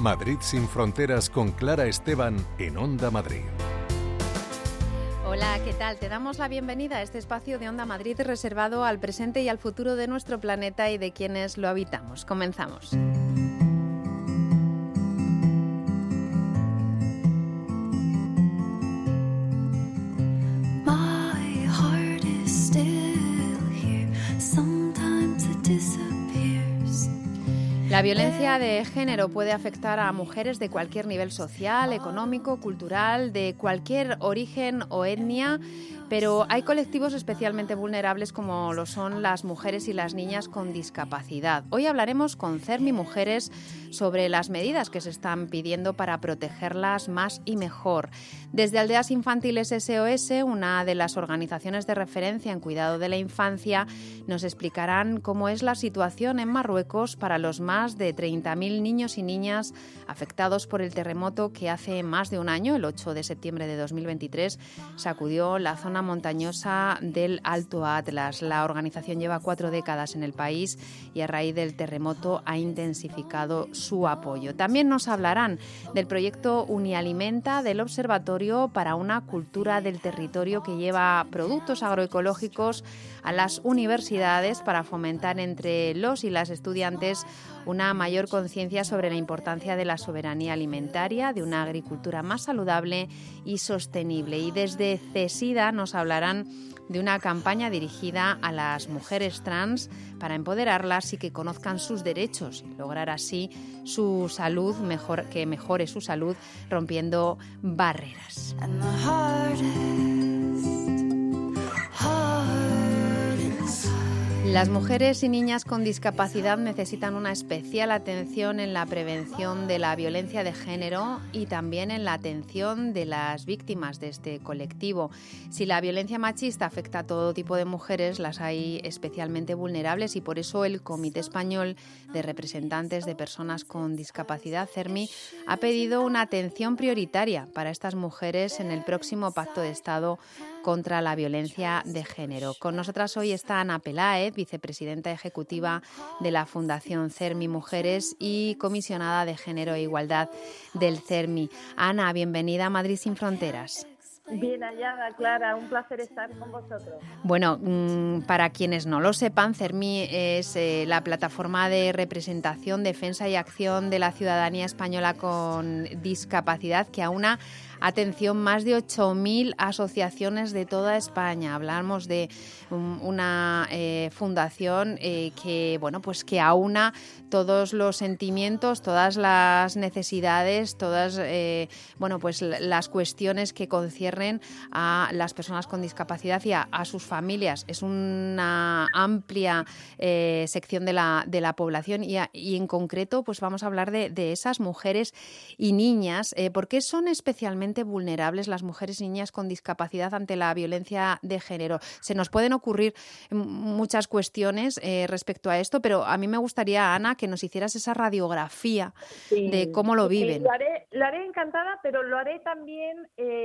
Madrid sin fronteras con Clara Esteban en Onda Madrid. Hola, ¿qué tal? Te damos la bienvenida a este espacio de Onda Madrid reservado al presente y al futuro de nuestro planeta y de quienes lo habitamos. Comenzamos. La violencia de género puede afectar a mujeres de cualquier nivel social, económico, cultural, de cualquier origen o etnia, pero hay colectivos especialmente vulnerables como lo son las mujeres y las niñas con discapacidad. Hoy hablaremos con CERMI Mujeres sobre las medidas que se están pidiendo para protegerlas más y mejor. Desde Aldeas Infantiles SOS, una de las organizaciones de referencia en cuidado de la infancia, nos explicarán cómo es la situación en Marruecos para los más de 30.000 niños y niñas afectados por el terremoto que hace más de un año, el 8 de septiembre de 2023, sacudió la zona montañosa del Alto Atlas. La organización lleva 4 décadas en el país y a raíz del terremoto ha intensificado su apoyo. También nos hablarán del proyecto Unialimenta del Observatorio para una cultura del territorio que lleva productos agroecológicos a las universidades para fomentar entre los y las estudiantes una mayor conciencia sobre la importancia de la soberanía alimentaria, de una agricultura más saludable y sostenible. Y desde CESIDA nos hablarán de una campaña dirigida a las mujeres trans para empoderarlas y que conozcan sus derechos y lograr así su salud, que mejore su salud rompiendo barreras. Las mujeres y niñas con discapacidad necesitan una especial atención en la prevención de la violencia de género y también en la atención de las víctimas de este colectivo. Si la violencia machista afecta a todo tipo de mujeres, las hay especialmente vulnerables y por eso el Comité Español de Representantes de Personas con Discapacidad, CERMI, ha pedido una atención prioritaria para estas mujeres en el próximo Pacto de Estado contra la violencia de género. Con nosotras hoy está Ana Peláez, vicepresidenta ejecutiva de la Fundación CERMI Mujeres y comisionada de Género e Igualdad del CERMI. Ana, bienvenida a Madrid sin fronteras. Bien hallada, Clara, un placer estar con vosotros. Bueno, para quienes no lo sepan, CERMI es la plataforma de representación, defensa y acción de la ciudadanía española con discapacidad que aúna, atención, más de 8.000 asociaciones de toda España. Hablamos de una fundación que aúna todos los sentimientos, todas las necesidades, todas las cuestiones que conciernen a las personas con discapacidad y a sus familias. Es una amplia sección de la población y en concreto pues vamos a hablar de esas mujeres y niñas. ¿Por qué son especialmente vulnerables las mujeres y niñas con discapacidad ante la violencia de género? Se nos pueden ocurrir muchas cuestiones respecto a esto, pero a mí me gustaría, Ana, que nos hicieras esa radiografía de cómo lo viven. Lo haré encantada, pero lo haré también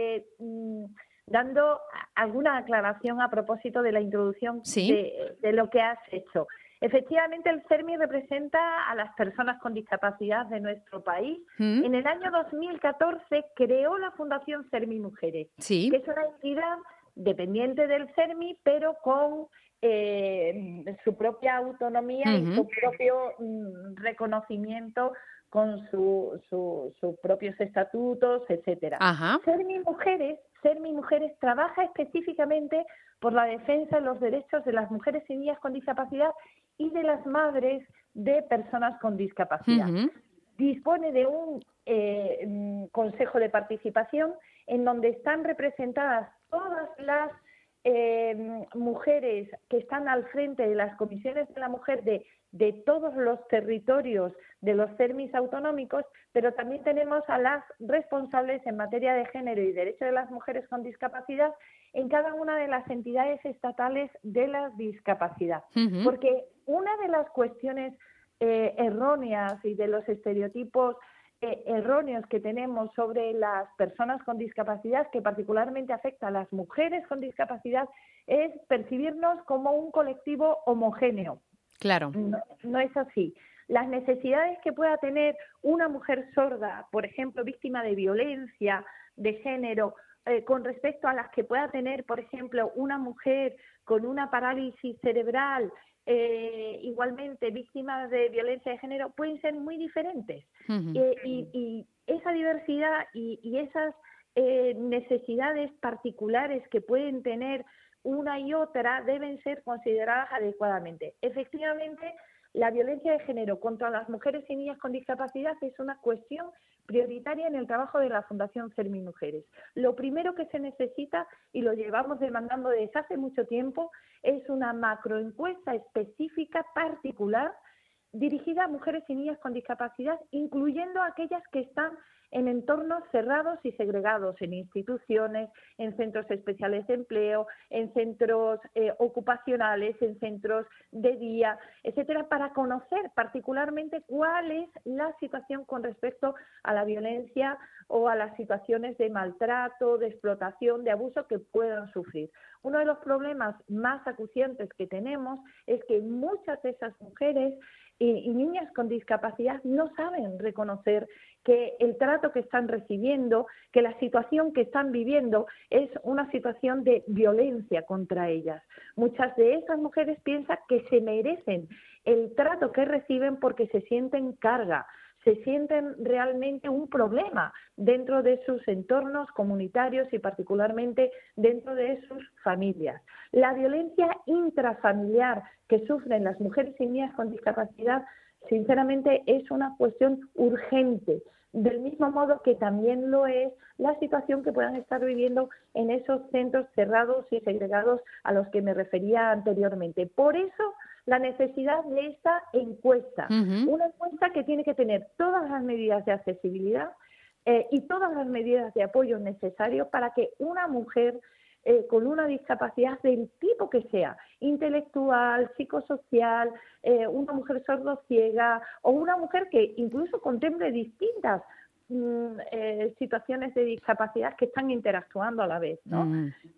dando alguna aclaración a propósito de la introducción de lo que has hecho. Efectivamente, el CERMI representa a las personas con discapacidad de nuestro país. En el año 2014 creó la Fundación CERMI Mujeres, que es una entidad dependiente del CERMI, pero con su propia autonomía y su propio reconocimiento con sus propios estatutos, etcétera. CERMI Mujeres trabaja específicamente por la defensa de los derechos de las mujeres y niñas con discapacidad y de las madres de personas con discapacidad. Dispone de un consejo de participación en donde están representadas todas las mujeres que están al frente de las comisiones de la mujer de todos los territorios de los CERMIs autonómicos, pero también tenemos a las responsables en materia de género y derechos de las mujeres con discapacidad en cada una de las entidades estatales de la discapacidad. Porque una de las cuestiones erróneas y de los estereotipos erróneos que tenemos sobre las personas con discapacidad, que particularmente afecta a las mujeres con discapacidad, es percibirnos como un colectivo homogéneo. Claro. No es así. las necesidades que pueda tener una mujer sorda, por ejemplo, víctima de violencia de género, con respecto a las que pueda tener, por ejemplo, una mujer con una parálisis cerebral, igualmente víctimas de violencia de género, pueden ser muy diferentes. Y esa diversidad y esas necesidades particulares que pueden tener una y otra deben ser consideradas adecuadamente. Efectivamente, la violencia de género contra las mujeres y niñas con discapacidad es una cuestión prioritaria en el trabajo de la Fundación CERMI Mujeres. Lo primero que se necesita, y lo llevamos demandando desde hace mucho tiempo, es una macroencuesta específica, particular, dirigida a mujeres y niñas con discapacidad, incluyendo aquellas que están en entornos cerrados y segregados, en instituciones, en centros especiales de empleo, en centros ocupacionales, en centros de día, etcétera, para conocer particularmente cuál es la situación con respecto a la violencia o a las situaciones de maltrato, de explotación, de abuso que puedan sufrir. Uno de los problemas más acuciantes que tenemos es que muchas de esas mujeres y niñas con discapacidad no saben reconocer que el trato que están recibiendo, que la situación que están viviendo es una situación de violencia contra ellas. Muchas de esas mujeres piensan que se merecen el trato que reciben porque se sienten carga, se sienten realmente un problema dentro de sus entornos comunitarios y particularmente dentro de sus familias. La violencia intrafamiliar que sufren las mujeres y niñas con discapacidad, sinceramente, es una cuestión urgente, del mismo modo que también lo es la situación que puedan estar viviendo en esos centros cerrados y segregados a los que me refería anteriormente. Por eso, la necesidad de esta encuesta, una encuesta que tiene que tener todas las medidas de accesibilidad y todas las medidas de apoyo necesarios para que una mujer con una discapacidad del tipo que sea, intelectual, psicosocial, una mujer sordociega o una mujer que incluso contemple distintas situaciones de discapacidad que están interactuando a la vez, ¿no?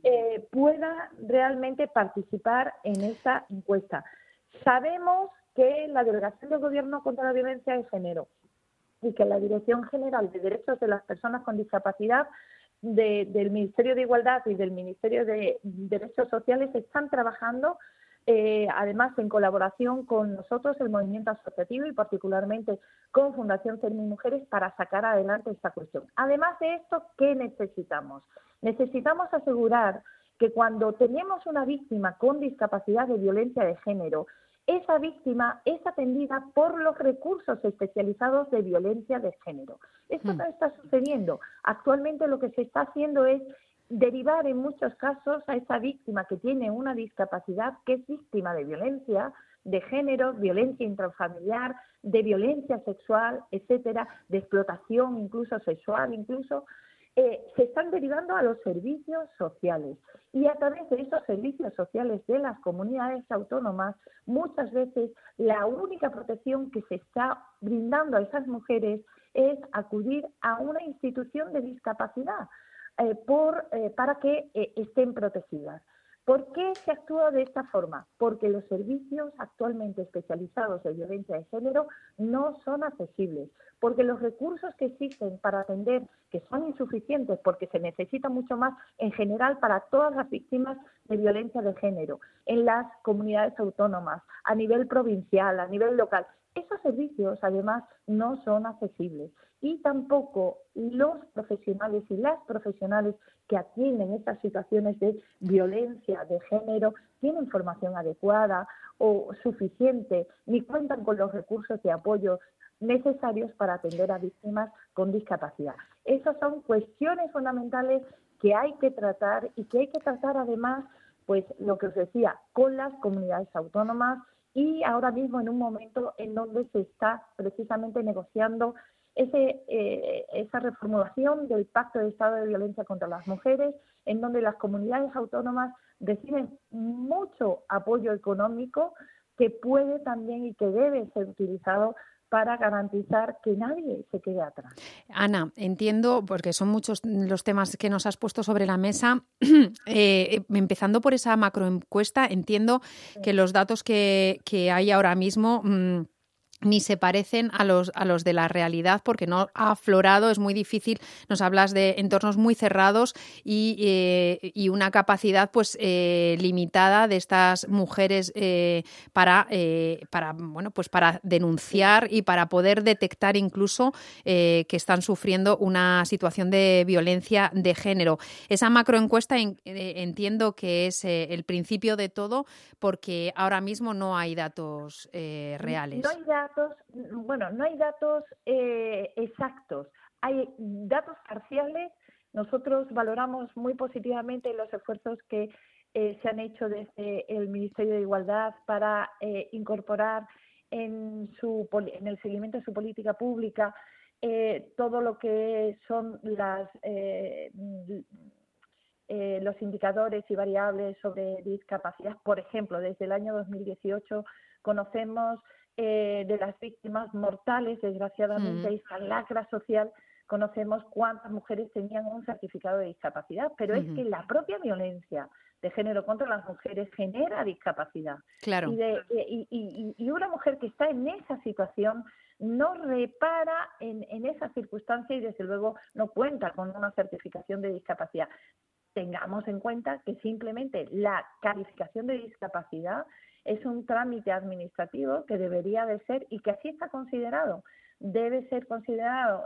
Pueda realmente participar en esa encuesta. Sabemos que la Delegación del Gobierno contra la Violencia de Género y que la Dirección General de Derechos de las Personas con Discapacidad del Ministerio de Igualdad y del Ministerio de Derechos Sociales están trabajando, además en colaboración con nosotros, el movimiento asociativo y particularmente con Fundación CERMI Mujeres, para sacar adelante esta cuestión. Además de esto, ¿qué necesitamos? Necesitamos asegurar que cuando tenemos una víctima con discapacidad de violencia de género, esa víctima es atendida por los recursos especializados de violencia de género. Esto no está sucediendo. Actualmente lo que se está haciendo es derivar en muchos casos a esa víctima que tiene una discapacidad, que es víctima de violencia de género, violencia intrafamiliar, de violencia sexual, etcétera, de explotación incluso sexual, incluso, se están derivando a los servicios sociales. Y a través de esos servicios sociales de las comunidades autónomas, muchas veces la única protección que se está brindando a esas mujeres es acudir a una institución de discapacidad para que estén protegidas. ¿Por qué se actúa de esta forma? Porque los servicios actualmente especializados en violencia de género no son accesibles, porque los recursos que existen para atender, que son insuficientes, porque se necesita mucho más en general para todas las víctimas de violencia de género, en las comunidades autónomas, a nivel provincial, a nivel local. Esos servicios, además, no son accesibles y tampoco los profesionales y las profesionales que atienden estas situaciones de violencia de género tienen formación adecuada o suficiente, ni cuentan con los recursos de apoyo necesarios para atender a víctimas con discapacidad. Esas son cuestiones fundamentales que hay que tratar y que hay que tratar además, pues lo que os decía, con las comunidades autónomas y ahora mismo en un momento en donde se está precisamente negociando esa reformulación del Pacto de Estado de Violencia contra las Mujeres, en donde las comunidades autónomas reciben mucho apoyo económico que puede también y que debe ser utilizado para garantizar que nadie se quede atrás. Ana, entiendo, porque son muchos los temas que nos has puesto sobre la mesa, empezando por esa macroencuesta, entiendo que los datos que hay ahora mismo ni se parecen a los de la realidad, porque no ha aflorado, es muy difícil. Nos hablas de entornos muy cerrados y una capacidad pues limitada de estas mujeres para denunciar y para poder detectar incluso que están sufriendo una situación de violencia de género. Esa macroencuesta entiendo que es el principio de todo, porque ahora mismo no hay datos reales. No hay datos exactos, hay datos parciales. Nosotros valoramos muy positivamente los esfuerzos que se han hecho desde el Ministerio de Igualdad para incorporar en el seguimiento de su política pública todo lo que son los indicadores y variables sobre discapacidad. Por ejemplo, desde el año 2018 conocemos de las víctimas mortales, desgraciadamente, esta lacra social, conocemos cuántas mujeres tenían un certificado de discapacidad, pero es que la propia violencia de género contra las mujeres genera discapacidad. Claro. Y una mujer que está en esa situación no repara en esa circunstancia y desde luego no cuenta con una certificación de discapacidad. Tengamos en cuenta que simplemente la calificación de discapacidad es un trámite administrativo que debería de ser, y que así está considerado, debe ser considerado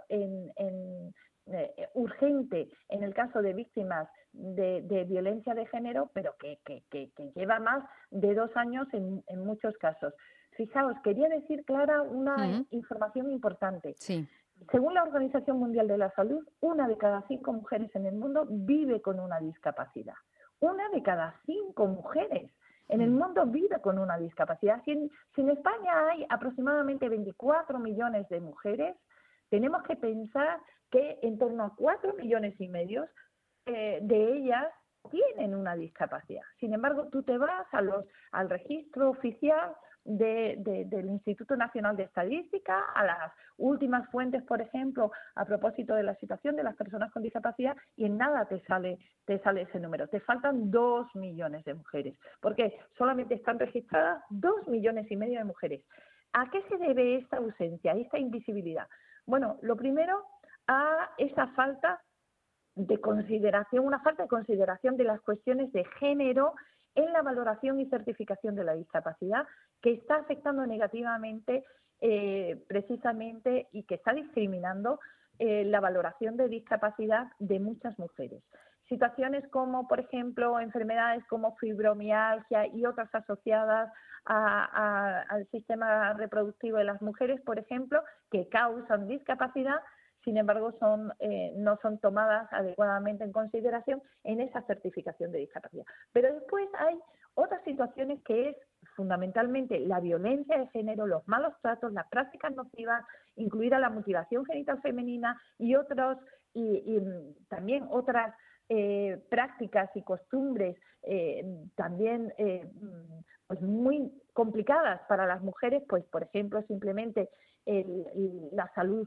urgente en el caso de víctimas de violencia de género, pero que lleva más de 2 años en muchos casos. Fijaos, quería decir, Clara, una información importante. Sí. Según la Organización Mundial de la Salud, 1 de cada 5 mujeres en el mundo vive con una discapacidad. 1 de cada 5 mujeres en el mundo vive con una discapacidad. Si en España hay aproximadamente 24 millones de mujeres, tenemos que pensar que en torno a 4,5 millones de ellas tienen una discapacidad. Sin embargo, tú te vas al registro oficial del Instituto Nacional de Estadística, a las últimas fuentes, por ejemplo, a propósito de la situación de las personas con discapacidad, y en nada te sale ese número. Te faltan 2 millones de mujeres, porque solamente están registradas 2,5 millones de mujeres. ¿A qué se debe esta ausencia, esta invisibilidad? Bueno, lo primero, a esa falta de consideración, una falta de consideración de las cuestiones de género en la valoración y certificación de la discapacidad, que está afectando negativamente precisamente, y que está discriminando la valoración de discapacidad de muchas mujeres. Situaciones como, por ejemplo, enfermedades como fibromialgia y otras asociadas al sistema reproductivo de las mujeres, por ejemplo, que causan discapacidad, sin embargo, no son tomadas adecuadamente en consideración en esa certificación de discapacidad. Pero después hay otras situaciones que es fundamentalmente la violencia de género, los malos tratos, las prácticas nocivas, incluida la mutilación genital femenina y también otras prácticas y costumbres también pues muy complicadas para las mujeres, pues por ejemplo simplemente la salud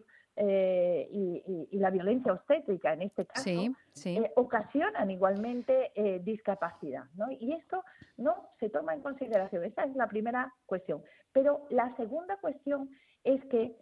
y la violencia obstétrica en este caso, ocasionan igualmente discapacidad, ¿no? Y esto no se toma en consideración. Esa es la primera cuestión. Pero la segunda cuestión es que,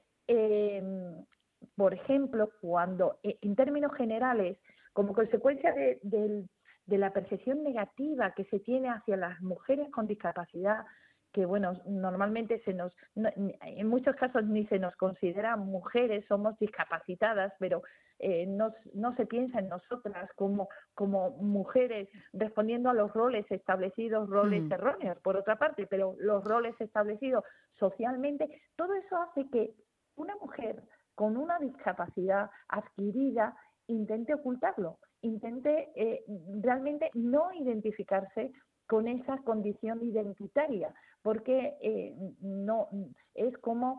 por ejemplo, cuando en términos generales, como consecuencia de la percepción negativa que se tiene hacia las mujeres con discapacidad, que bueno, normalmente en muchos casos ni se nos considera mujeres, somos discapacitadas, pero no se piensa en nosotras como mujeres respondiendo a los roles establecidos, roles erróneos por otra parte, pero los roles establecidos socialmente. Todo eso hace que una mujer con una discapacidad adquirida intente ocultarlo, intente realmente no identificarse con esa condición identitaria, porque no es como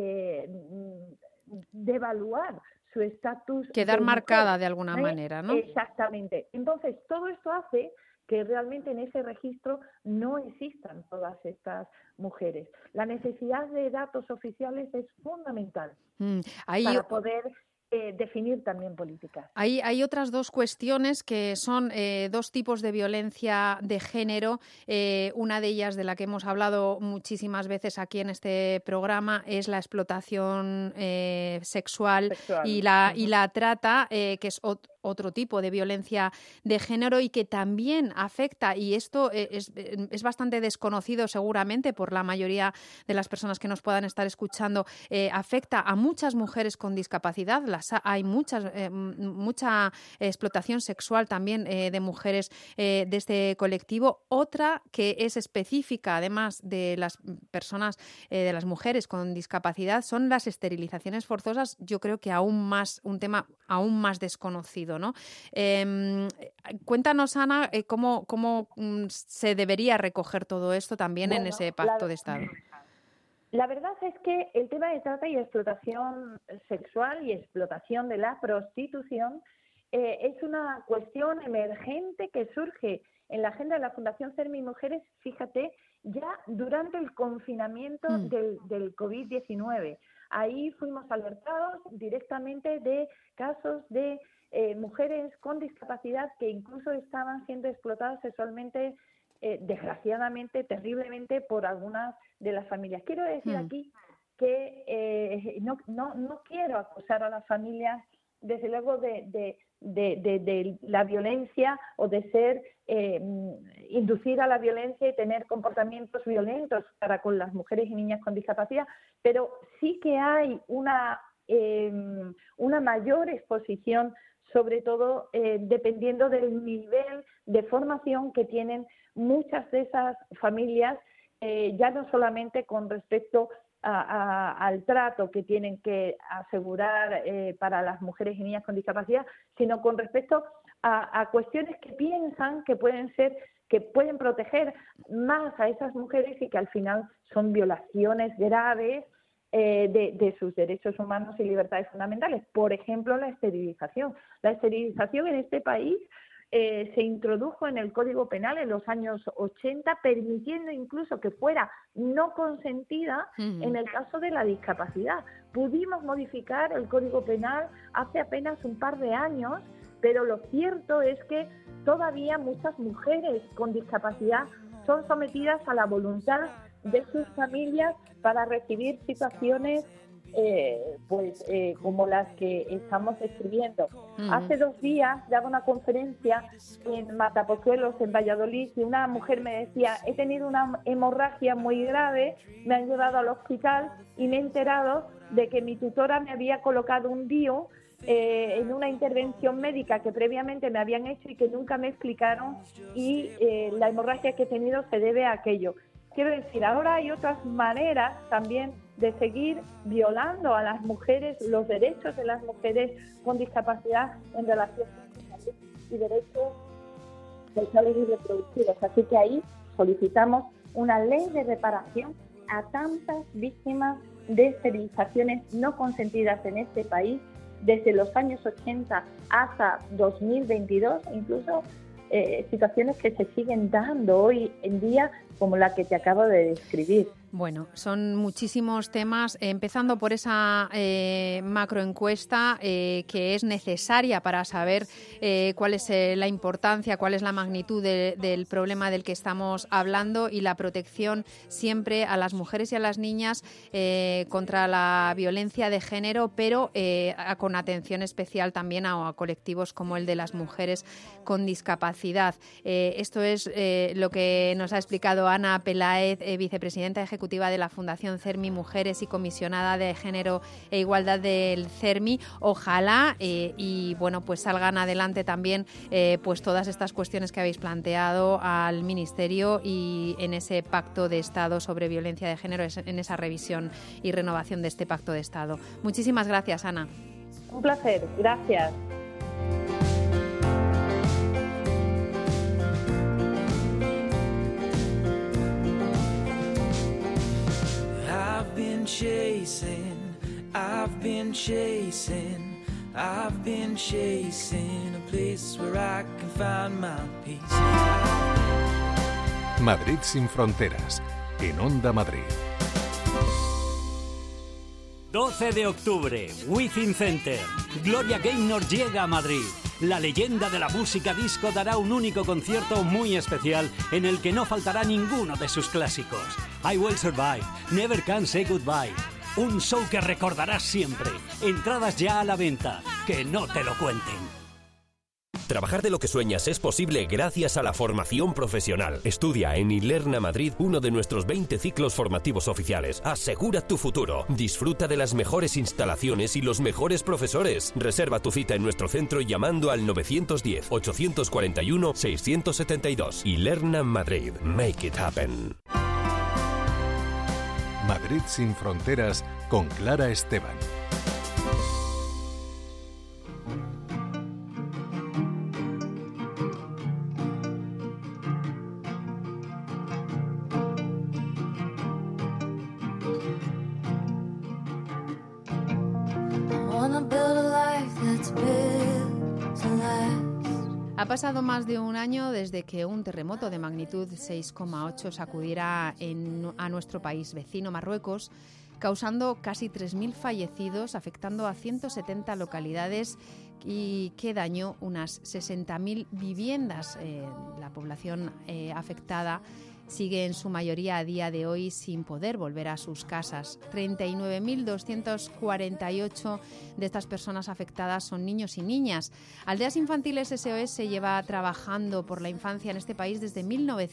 devaluar su estatus. Quedar marcada de alguna manera, ¿no? Exactamente. Entonces, todo esto hace que realmente en ese registro no existan todas estas mujeres. La necesidad de datos oficiales es fundamental para poder definir también políticas. Hay otras dos cuestiones que son dos tipos de violencia de género. Una de ellas, de la que hemos hablado muchísimas veces aquí en este programa, es la explotación sexual y la trata, que es otro tipo de violencia de género y que también afecta, y esto es bastante desconocido seguramente por la mayoría de las personas que nos puedan estar escuchando, afecta a muchas mujeres con discapacidad. Hay mucha explotación sexual también de mujeres de este colectivo. Otra que es específica, además de las personas, de las mujeres con discapacidad, son las esterilizaciones forzosas. Yo creo que un tema aún más desconocido, ¿no? Cuéntanos, Ana, cómo se debería recoger todo esto también en ese pacto de Estado. La verdad es que el tema de trata y explotación sexual y explotación de la prostitución es una cuestión emergente que surge en la agenda de la Fundación CERMI Mujeres, fíjate, ya durante el confinamiento del COVID-19. Ahí fuimos alertados directamente de casos de mujeres con discapacidad que incluso estaban siendo explotadas sexualmente, desgraciadamente, terriblemente, por algunas de las familias. Quiero decir aquí que no quiero acusar a las familias, desde luego, de la violencia o de ser inducir a la violencia y tener comportamientos violentos para con las mujeres y niñas con discapacidad, pero sí que hay una mayor exposición, sobre todo dependiendo del nivel de formación que tienen muchas de esas familias, ya no solamente con respecto al trato que tienen que asegurar para las mujeres y niñas con discapacidad, sino con respecto a cuestiones que piensan que pueden proteger más a esas mujeres y que al final son violaciones graves de sus derechos humanos y libertades fundamentales. Por ejemplo, la esterilización. La esterilización en este país se introdujo en el Código Penal en los años 80, permitiendo incluso que fuera no consentida en el caso de la discapacidad. Pudimos modificar el Código Penal hace apenas un par de años, pero lo cierto es que todavía muchas mujeres con discapacidad son sometidas a la voluntad de sus familias para recibir situaciones como las que estamos escribiendo. Hace 2 días daba una conferencia en Matapozuelos, en Valladolid, y una mujer me decía: he tenido una hemorragia muy grave, me han llevado al hospital y me he enterado de que mi tutora me había colocado un DIU en una intervención médica que previamente me habían hecho y que nunca me explicaron, y la hemorragia que he tenido se debe a aquello. Quiero decir, ahora hay otras maneras también de seguir violando a las mujeres, los derechos de las mujeres con discapacidad en relación con la salud y derechos sexuales y reproductivos. Así que ahí solicitamos una ley de reparación a tantas víctimas de esterilizaciones no consentidas en este país desde los años 80 hasta 2022, incluso situaciones que se siguen dando hoy en día, como la que te acabo de describir. Bueno, son muchísimos temas, empezando por esa macroencuesta que es necesaria para saber cuál es la importancia, cuál es la magnitud del problema del que estamos hablando, y la protección siempre a las mujeres y a las niñas contra la violencia de género, pero con atención especial también a colectivos como el de las mujeres con discapacidad. Esto es lo que nos ha explicado Ana Peláez, vicepresidenta ejecutiva de la Fundación CERMI Mujeres y comisionada de Género e Igualdad del CERMI. Ojalá y bueno, pues salgan adelante también pues todas estas cuestiones que habéis planteado al Ministerio y en ese pacto de Estado sobre violencia de género, en esa revisión y renovación de este pacto de Estado. Muchísimas gracias, Ana. Un placer, gracias. I've been chasing a place where I can find my peace. Madrid sin fronteras, en Onda Madrid. 12 de octubre, Within Center. Gloria Gaynor llega a Madrid. La leyenda de la música disco dará un único concierto muy especial en el que no faltará ninguno de sus clásicos. I Will Survive, Never Can Say Goodbye. Un show que recordarás siempre. Entradas ya a la venta. Que no te lo cuenten. Trabajar de lo que sueñas es posible gracias a la formación profesional. Estudia en Ilerna Madrid uno de nuestros 20 ciclos formativos oficiales. Asegura tu futuro. Disfruta de las mejores instalaciones y los mejores profesores. Reserva tu cita en nuestro centro llamando al 910-841-672. Ilerna Madrid. Make it happen. Madrid sin fronteras con Clara Esteban. Ha pasado más de un año desde que un terremoto de magnitud 6,8 sacudiera a nuestro país vecino, Marruecos, causando casi 3.000 fallecidos, afectando a 170 localidades y que dañó unas 60.000 viviendas. La población afectada sigue en su mayoría a día de hoy sin poder volver a sus casas. 39.248 de estas personas afectadas son niños y niñas. Aldeas Infantiles SOS lleva trabajando por la infancia en este país desde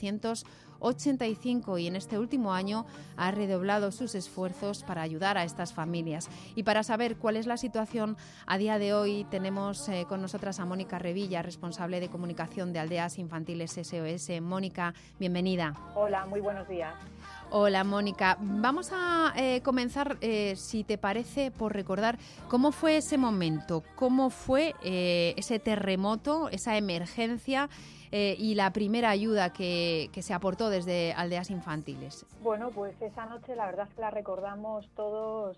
1985 y en este último año ha redoblado sus esfuerzos para ayudar a estas familias. Y para saber cuál es la situación a día de hoy, tenemos con nosotras a Mónica Revilla, responsable de comunicación de Aldeas Infantiles SOS. Mónica, bienvenida. Hola, muy buenos días. Hola, Mónica. Vamos a comenzar, si te parece, por recordar cómo fue ese momento, cómo fue ese terremoto, esa emergencia y la primera ayuda que se aportó desde Aldeas Infantiles. Bueno, pues esa noche la verdad es que la recordamos todos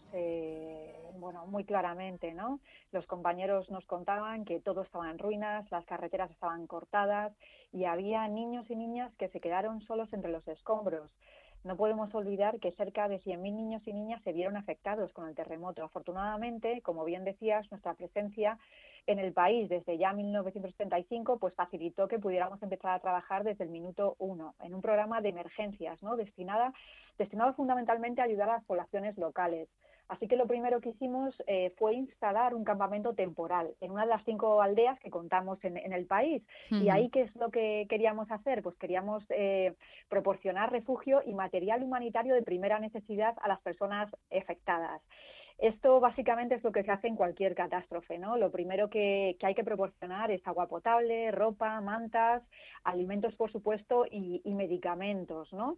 muy claramente, ¿no? Los compañeros nos contaban que todo estaba en ruinas, las carreteras estaban cortadas y había niños y niñas que se quedaron solos entre los escombros. No podemos olvidar que cerca de 100.000 niños y niñas se vieron afectados con el terremoto. Afortunadamente, como bien decías, nuestra presencia en el país desde ya 1975 pues facilitó que pudiéramos empezar a trabajar desde el minuto 1 en un programa de emergencias, ¿no? destinado fundamentalmente a ayudar a las poblaciones locales. Así que lo primero que hicimos fue instalar un campamento temporal en una de las 5 aldeas que contamos en el país. Uh-huh. Y ahí, ¿qué es lo que queríamos hacer? Pues queríamos proporcionar refugio y material humanitario de primera necesidad a las personas afectadas. Esto básicamente es lo que se hace en cualquier catástrofe, ¿no? Lo primero que hay que proporcionar es agua potable, ropa, mantas, alimentos, por supuesto, y medicamentos, ¿no?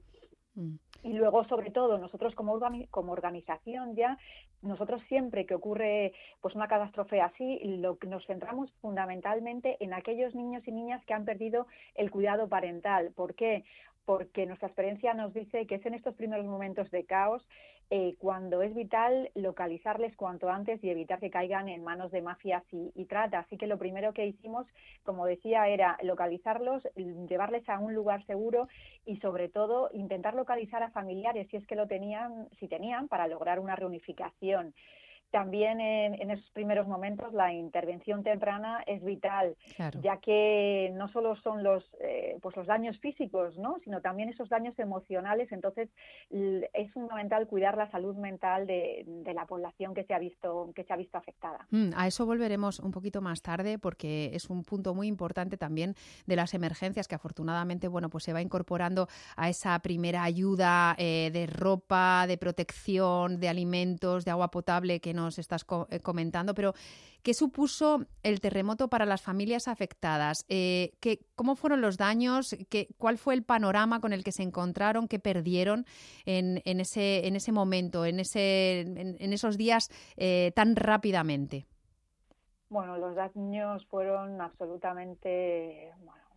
Y luego, sobre todo, nosotros como organización ya, nosotros siempre que ocurre pues una catástrofe así, nos centramos fundamentalmente en aquellos niños y niñas que han perdido el cuidado parental. ¿Por qué? Porque nuestra experiencia nos dice que es en estos primeros momentos de caos cuando es vital localizarles cuanto antes y evitar que caigan en manos de mafias y trata. Así que lo primero que hicimos, como decía, era localizarlos, llevarles a un lugar seguro y, sobre todo, intentar localizar a familiares si tenían, para lograr una reunificación. También en esos primeros momentos la intervención temprana es vital, claro, ya que no solo son los daños físicos, ¿no?, sino también esos daños emocionales. Entonces es fundamental cuidar la salud mental de la población que se ha visto afectada. A eso volveremos un poquito más tarde, porque es un punto muy importante también de las emergencias que afortunadamente pues se va incorporando a esa primera ayuda de ropa, de protección, de alimentos, de agua potable que nos estás comentando, pero ¿qué supuso el terremoto para las familias afectadas? ¿Cómo fueron los daños? ¿Cuál fue el panorama con el que se encontraron? ¿Qué perdieron en ese momento, en esos días tan rápidamente? Bueno, los daños fueron absolutamente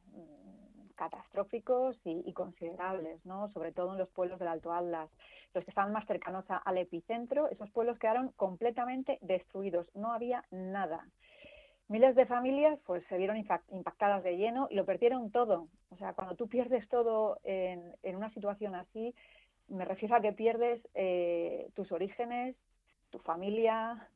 catastróficos y considerables, ¿no? Sobre todo en los pueblos del Alto Atlas, los que estaban más cercanos al epicentro. Esos pueblos quedaron completamente destruidos, no había nada. Miles de familias pues se vieron impactadas de lleno y lo perdieron todo. O sea, cuando tú pierdes todo en una situación así, me refiero a que pierdes tus orígenes, tu familia,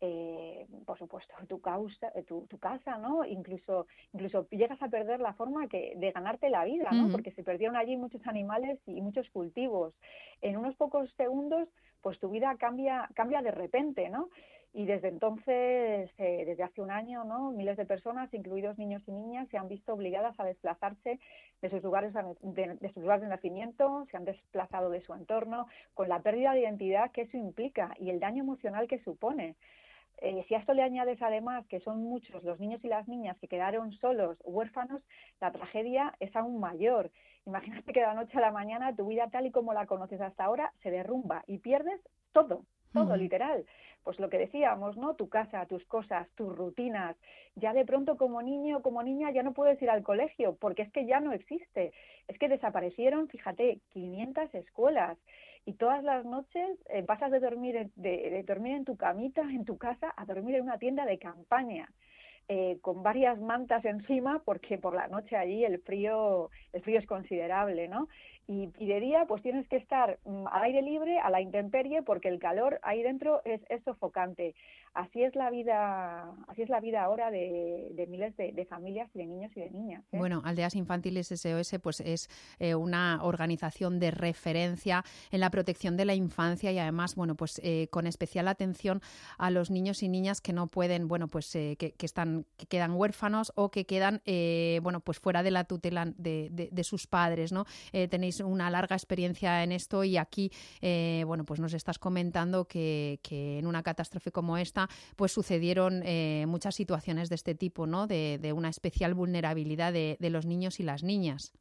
por supuesto, tu casa, ¿no? Incluso llegas a perder la forma de ganarte la vida, ¿no? Porque se perdieron allí muchos animales y muchos cultivos. En unos pocos segundos, pues tu vida cambia de repente, ¿no? Y desde entonces, desde hace un año, ¿no? Miles de personas, incluidos niños y niñas, se han visto obligadas a desplazarse de sus lugares de nacimiento, se han desplazado de su entorno, con la pérdida de identidad que eso implica y el daño emocional que supone. Si a esto le añades además que son muchos los niños y las niñas que quedaron solos, huérfanos, la tragedia es aún mayor. Imagínate que de la noche a la mañana tu vida tal y como la conoces hasta ahora se derrumba y pierdes todo, literal. Pues lo que decíamos, ¿no? Tu casa, tus cosas, tus rutinas. Ya de pronto como niño o como niña ya no puedes ir al colegio porque es que ya no existe. Es que desaparecieron, fíjate, 500 escuelas. Y todas las noches pasas de dormir en tu camita, en tu casa, a dormir en una tienda de campaña. Con varias mantas encima, porque por la noche allí el frío es considerable, ¿no? Y de día pues tienes que estar al aire libre, a la intemperie, porque el calor ahí dentro es sofocante. Así es la vida ahora de miles de familias y de niños y de niñas. Bueno, Aldeas Infantiles SOS pues es una organización de referencia en la protección de la infancia y además, bueno, pues con especial atención a los niños y niñas que no pueden, bueno, pues que quedan huérfanos o que quedan, bueno, pues fuera de la tutela de sus padres, ¿no? Tenéis una larga experiencia en esto y aquí, bueno, pues nos estás comentando que en una catástrofe como esta pues sucedieron muchas situaciones de este tipo, ¿no? De una especial vulnerabilidad de los niños y las niñas.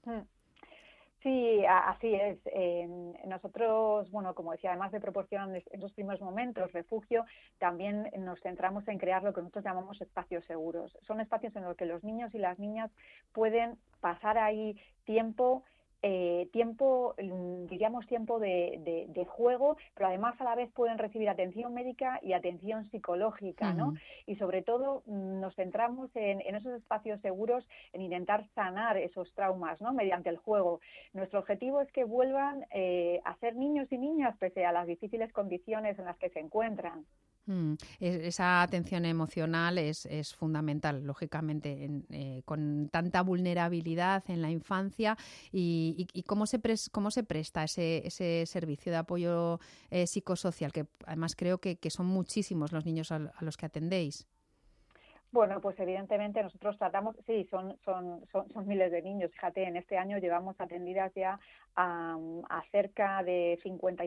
Sí, así es. Nosotros, bueno, como decía, además de proporcionar en esos primeros momentos refugio, también nos centramos en crear lo que nosotros llamamos espacios seguros. Son espacios en los que los niños y las niñas pueden pasar ahí tiempo, diríamos tiempo de juego, pero además a la vez pueden recibir atención médica y atención psicológica, ¿no? Y sobre todo nos centramos en esos espacios seguros, en intentar sanar esos traumas, ¿no? Mediante el juego. Nuestro objetivo es que vuelvan a ser niños y niñas pese a las difíciles condiciones en las que se encuentran. Esa atención emocional es fundamental, lógicamente, con tanta vulnerabilidad en la infancia y cómo se presta ese servicio de apoyo psicosocial, que además creo que son muchísimos los niños a los que atendéis. Bueno, pues evidentemente nosotros tratamos, sí, son miles de niños. Fíjate, en este año llevamos atendidas ya a cerca de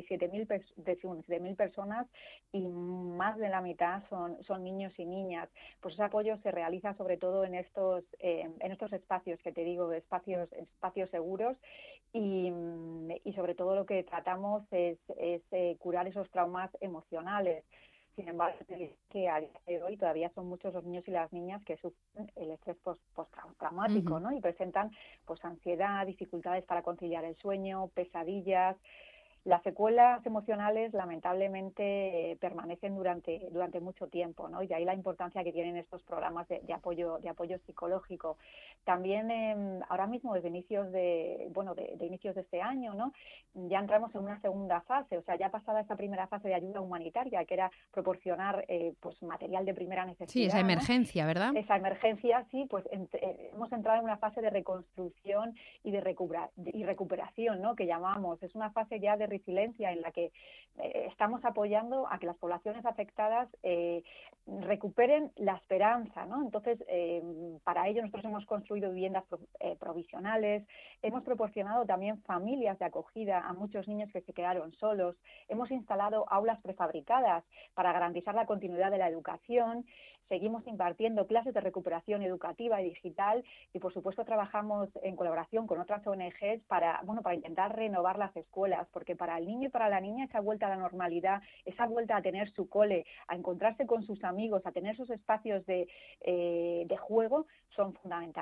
57.000 personas y más de la mitad son niños y niñas. Pues ese apoyo se realiza sobre todo en estos espacios que te digo, espacios seguros y sobre todo lo que tratamos es curar esos traumas emocionales. Sin embargo, que a día de hoy todavía son muchos los niños y las niñas que sufren el estrés postraumático, ¿no? Y presentan pues ansiedad, dificultades para conciliar el sueño, pesadillas. Las secuelas emocionales lamentablemente permanecen durante mucho tiempo, ¿no? Y de ahí la importancia que tienen estos programas de apoyo psicológico. También ahora mismo desde inicios de este año, ¿no? Ya entramos en una segunda fase, o sea, ya pasada esta primera fase de ayuda humanitaria, que era proporcionar pues material de primera necesidad. Sí, esa emergencia, ¿no? ¿verdad? Esa emergencia, sí, pues hemos entrado en una fase de reconstrucción y de recuperación, ¿no? Que llamamos. Es una fase ya de resiliencia en la que estamos apoyando a que las poblaciones afectadas recuperen la esperanza, ¿no? Entonces, para ello nosotros hemos construido viviendas provisionales, hemos proporcionado también familias de acogida a muchos niños que se quedaron solos, hemos instalado aulas prefabricadas para garantizar la continuidad de la educación, seguimos impartiendo clases de recuperación educativa y digital y, por supuesto, trabajamos en colaboración con otras ONGs para intentar renovar las escuelas, porque para el niño y para la niña esa vuelta a la normalidad, esa vuelta a tener su cole, a encontrarse con sus amigos, a tener esos espacios de juego, son fundamentales.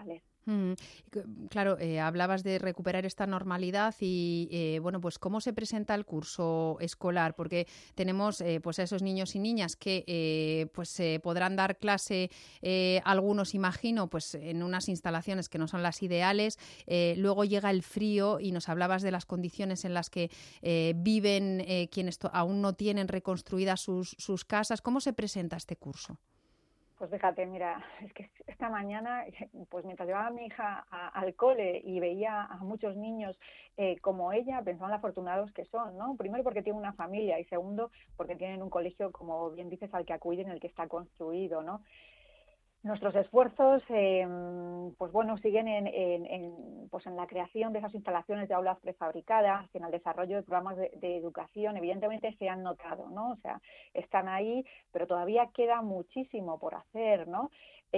Claro, hablabas de recuperar esta normalidad y, bueno, pues ¿cómo se presenta el curso escolar? Porque tenemos pues a esos niños y niñas que pues podrán dar clase, algunos imagino, pues en unas instalaciones que no son las ideales. Luego llega el frío y nos hablabas de las condiciones en las que viven quienes aún no tienen reconstruidas sus casas. ¿Cómo se presenta este curso? Pues fíjate, mira, es que esta mañana, pues mientras llevaba a mi hija al cole y veía a muchos niños como ella, pensaba en lo afortunados que son, ¿no? Primero porque tienen una familia y segundo porque tienen un colegio, como bien dices, al que acuden, en el que está construido, ¿no? Nuestros esfuerzos, pues bueno, siguen pues en la creación de esas instalaciones de aulas prefabricadas, en el desarrollo de programas de educación. Evidentemente se han notado, ¿no? O sea, están ahí, pero todavía queda muchísimo por hacer, ¿no?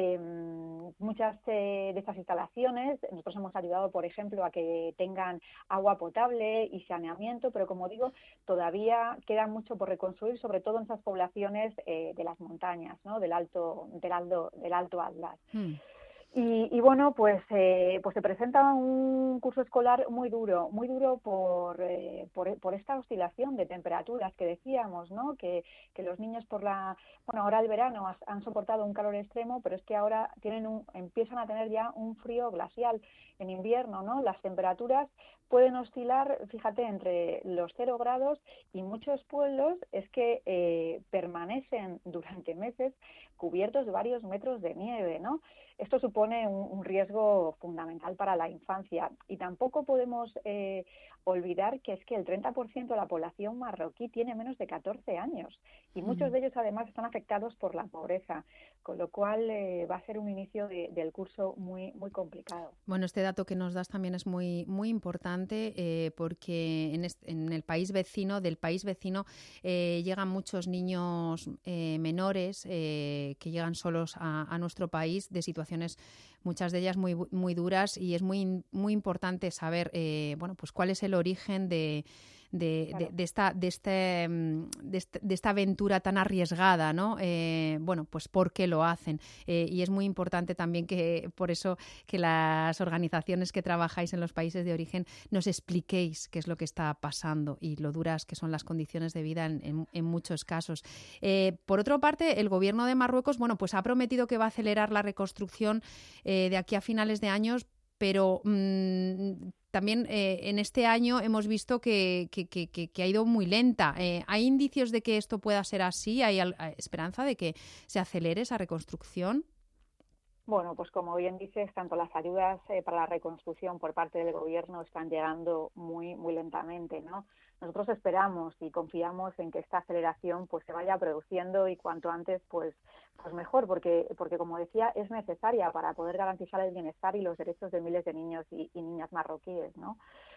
Muchas de estas instalaciones, nosotros hemos ayudado, por ejemplo, a que tengan agua potable y saneamiento, pero como digo, todavía queda mucho por reconstruir, sobre todo en esas poblaciones de las montañas, ¿no? Del Alto Atlas. Y bueno, pues se presenta un curso escolar muy duro por esta oscilación de temperaturas que decíamos, ¿no? Que los niños ahora el verano han soportado un calor extremo, pero es que ahora empiezan a tener ya un frío glacial en invierno, ¿no? Las temperaturas pueden oscilar, fíjate, entre los 0 grados y muchos pueblos es que permanecen durante meses cubiertos de varios metros de nieve, ¿no? Esto supone un riesgo fundamental para la infancia y tampoco podemos olvidar que es que el 30% de la población marroquí tiene menos de 14 años y muchos de ellos además están afectados por la pobreza, con lo cual va a ser un inicio del curso muy, muy complicado. Bueno, este dato que nos das también es muy, muy importante porque en el país vecino, llegan muchos niños menores que llegan solos a nuestro país de situaciones, muchas de ellas muy, muy duras, y es muy, muy importante saber bueno, pues cuál es el origen de esta aventura tan arriesgada, ¿no? Bueno, pues por qué lo hacen. Y es muy importante también por eso que las organizaciones que trabajáis en los países de origen nos expliquéis qué es lo que está pasando y lo duras que son las condiciones de vida en muchos casos. Por otra parte, el gobierno de Marruecos, bueno, pues ha prometido que va a acelerar la reconstrucción de aquí a finales de años, pero también en este año hemos visto que ha ido muy lenta. ¿Hay indicios de que esto pueda ser así? ¿Hay esperanza de que se acelere esa reconstrucción? Bueno, pues como bien dices, tanto las ayudas para la reconstrucción por parte del gobierno están llegando muy, muy lentamente, ¿no? Nosotros esperamos y confiamos en que esta aceleración pues se vaya produciendo y cuanto antes pues mejor, porque como decía, es necesaria para poder garantizar el bienestar y los derechos de miles de niños y niñas marroquíes, ¿no?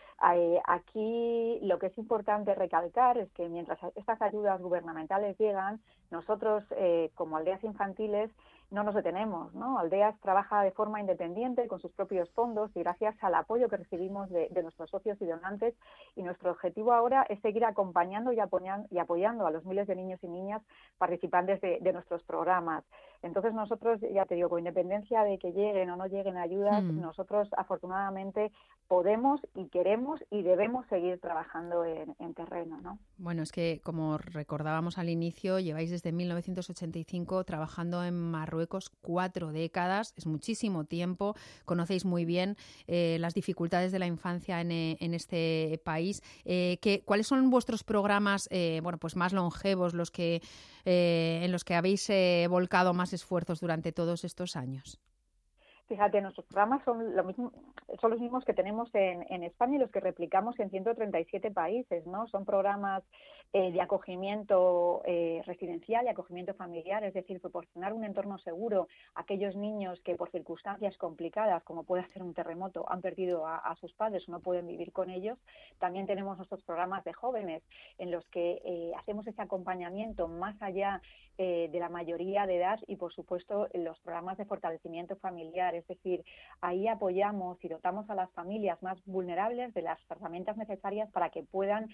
Aquí lo que es importante recalcar es que mientras estas ayudas gubernamentales llegan, nosotros como Aldeas Infantiles no nos detenemos, ¿no? Aldeas trabaja de forma independiente con sus propios fondos y gracias al apoyo que recibimos de nuestros socios y donantes, y nuestro objetivo ahora es seguir acompañando y apoyando a los miles de niños y niñas participantes de nuestros programas. Entonces nosotros, ya te digo, con independencia de que lleguen o no lleguen ayudas, nosotros afortunadamente podemos y queremos y debemos seguir trabajando en terreno, ¿no? Bueno, es que como recordábamos al inicio, lleváis desde 1985 trabajando en Marruecos 4 décadas, es muchísimo tiempo, conocéis muy bien las dificultades de la infancia en este país. ¿Cuáles son vuestros programas bueno, pues más longevos, en los que habéis volcado más esfuerzos durante todos estos años? Fíjate, nuestros programas son los mismos que tenemos en España y los que replicamos en 137 países, ¿no? Son programas de acogimiento residencial y acogimiento familiar, es decir, proporcionar un entorno seguro a aquellos niños que por circunstancias complicadas, como puede ser un terremoto, han perdido a sus padres o no pueden vivir con ellos. También tenemos nuestros programas de jóvenes en los que hacemos ese acompañamiento más allá de la mayoría de edad y, por supuesto, los programas de fortalecimiento familiar. Es decir, ahí apoyamos y dotamos a las familias más vulnerables de las herramientas necesarias para que puedan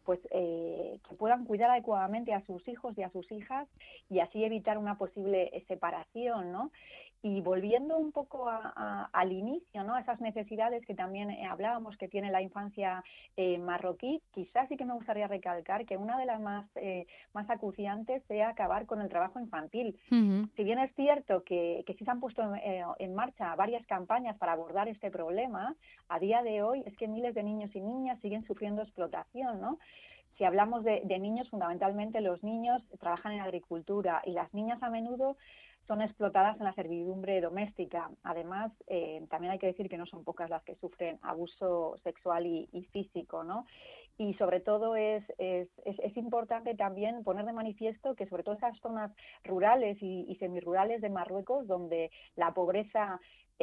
cuidar adecuadamente a sus hijos y a sus hijas y así evitar una posible separación, ¿no? Y volviendo un poco al inicio, ¿no? A esas necesidades que también hablábamos que tiene la infancia marroquí, quizás sí que me gustaría recalcar que una de las más acuciantes sea acabar con el trabajo infantil. Uh-huh. Si bien es cierto que sí se han puesto en marcha varias campañas para abordar este problema, a día de hoy es que miles de niños y niñas siguen sufriendo explotación, ¿no? Si hablamos de niños, fundamentalmente los niños trabajan en agricultura y las niñas a menudo son explotadas en la servidumbre doméstica. Además, también hay que decir que no son pocas las que sufren abuso sexual y físico, ¿no? Y sobre todo es importante también poner de manifiesto que sobre todo esas zonas rurales y semirurales de Marruecos, donde la pobreza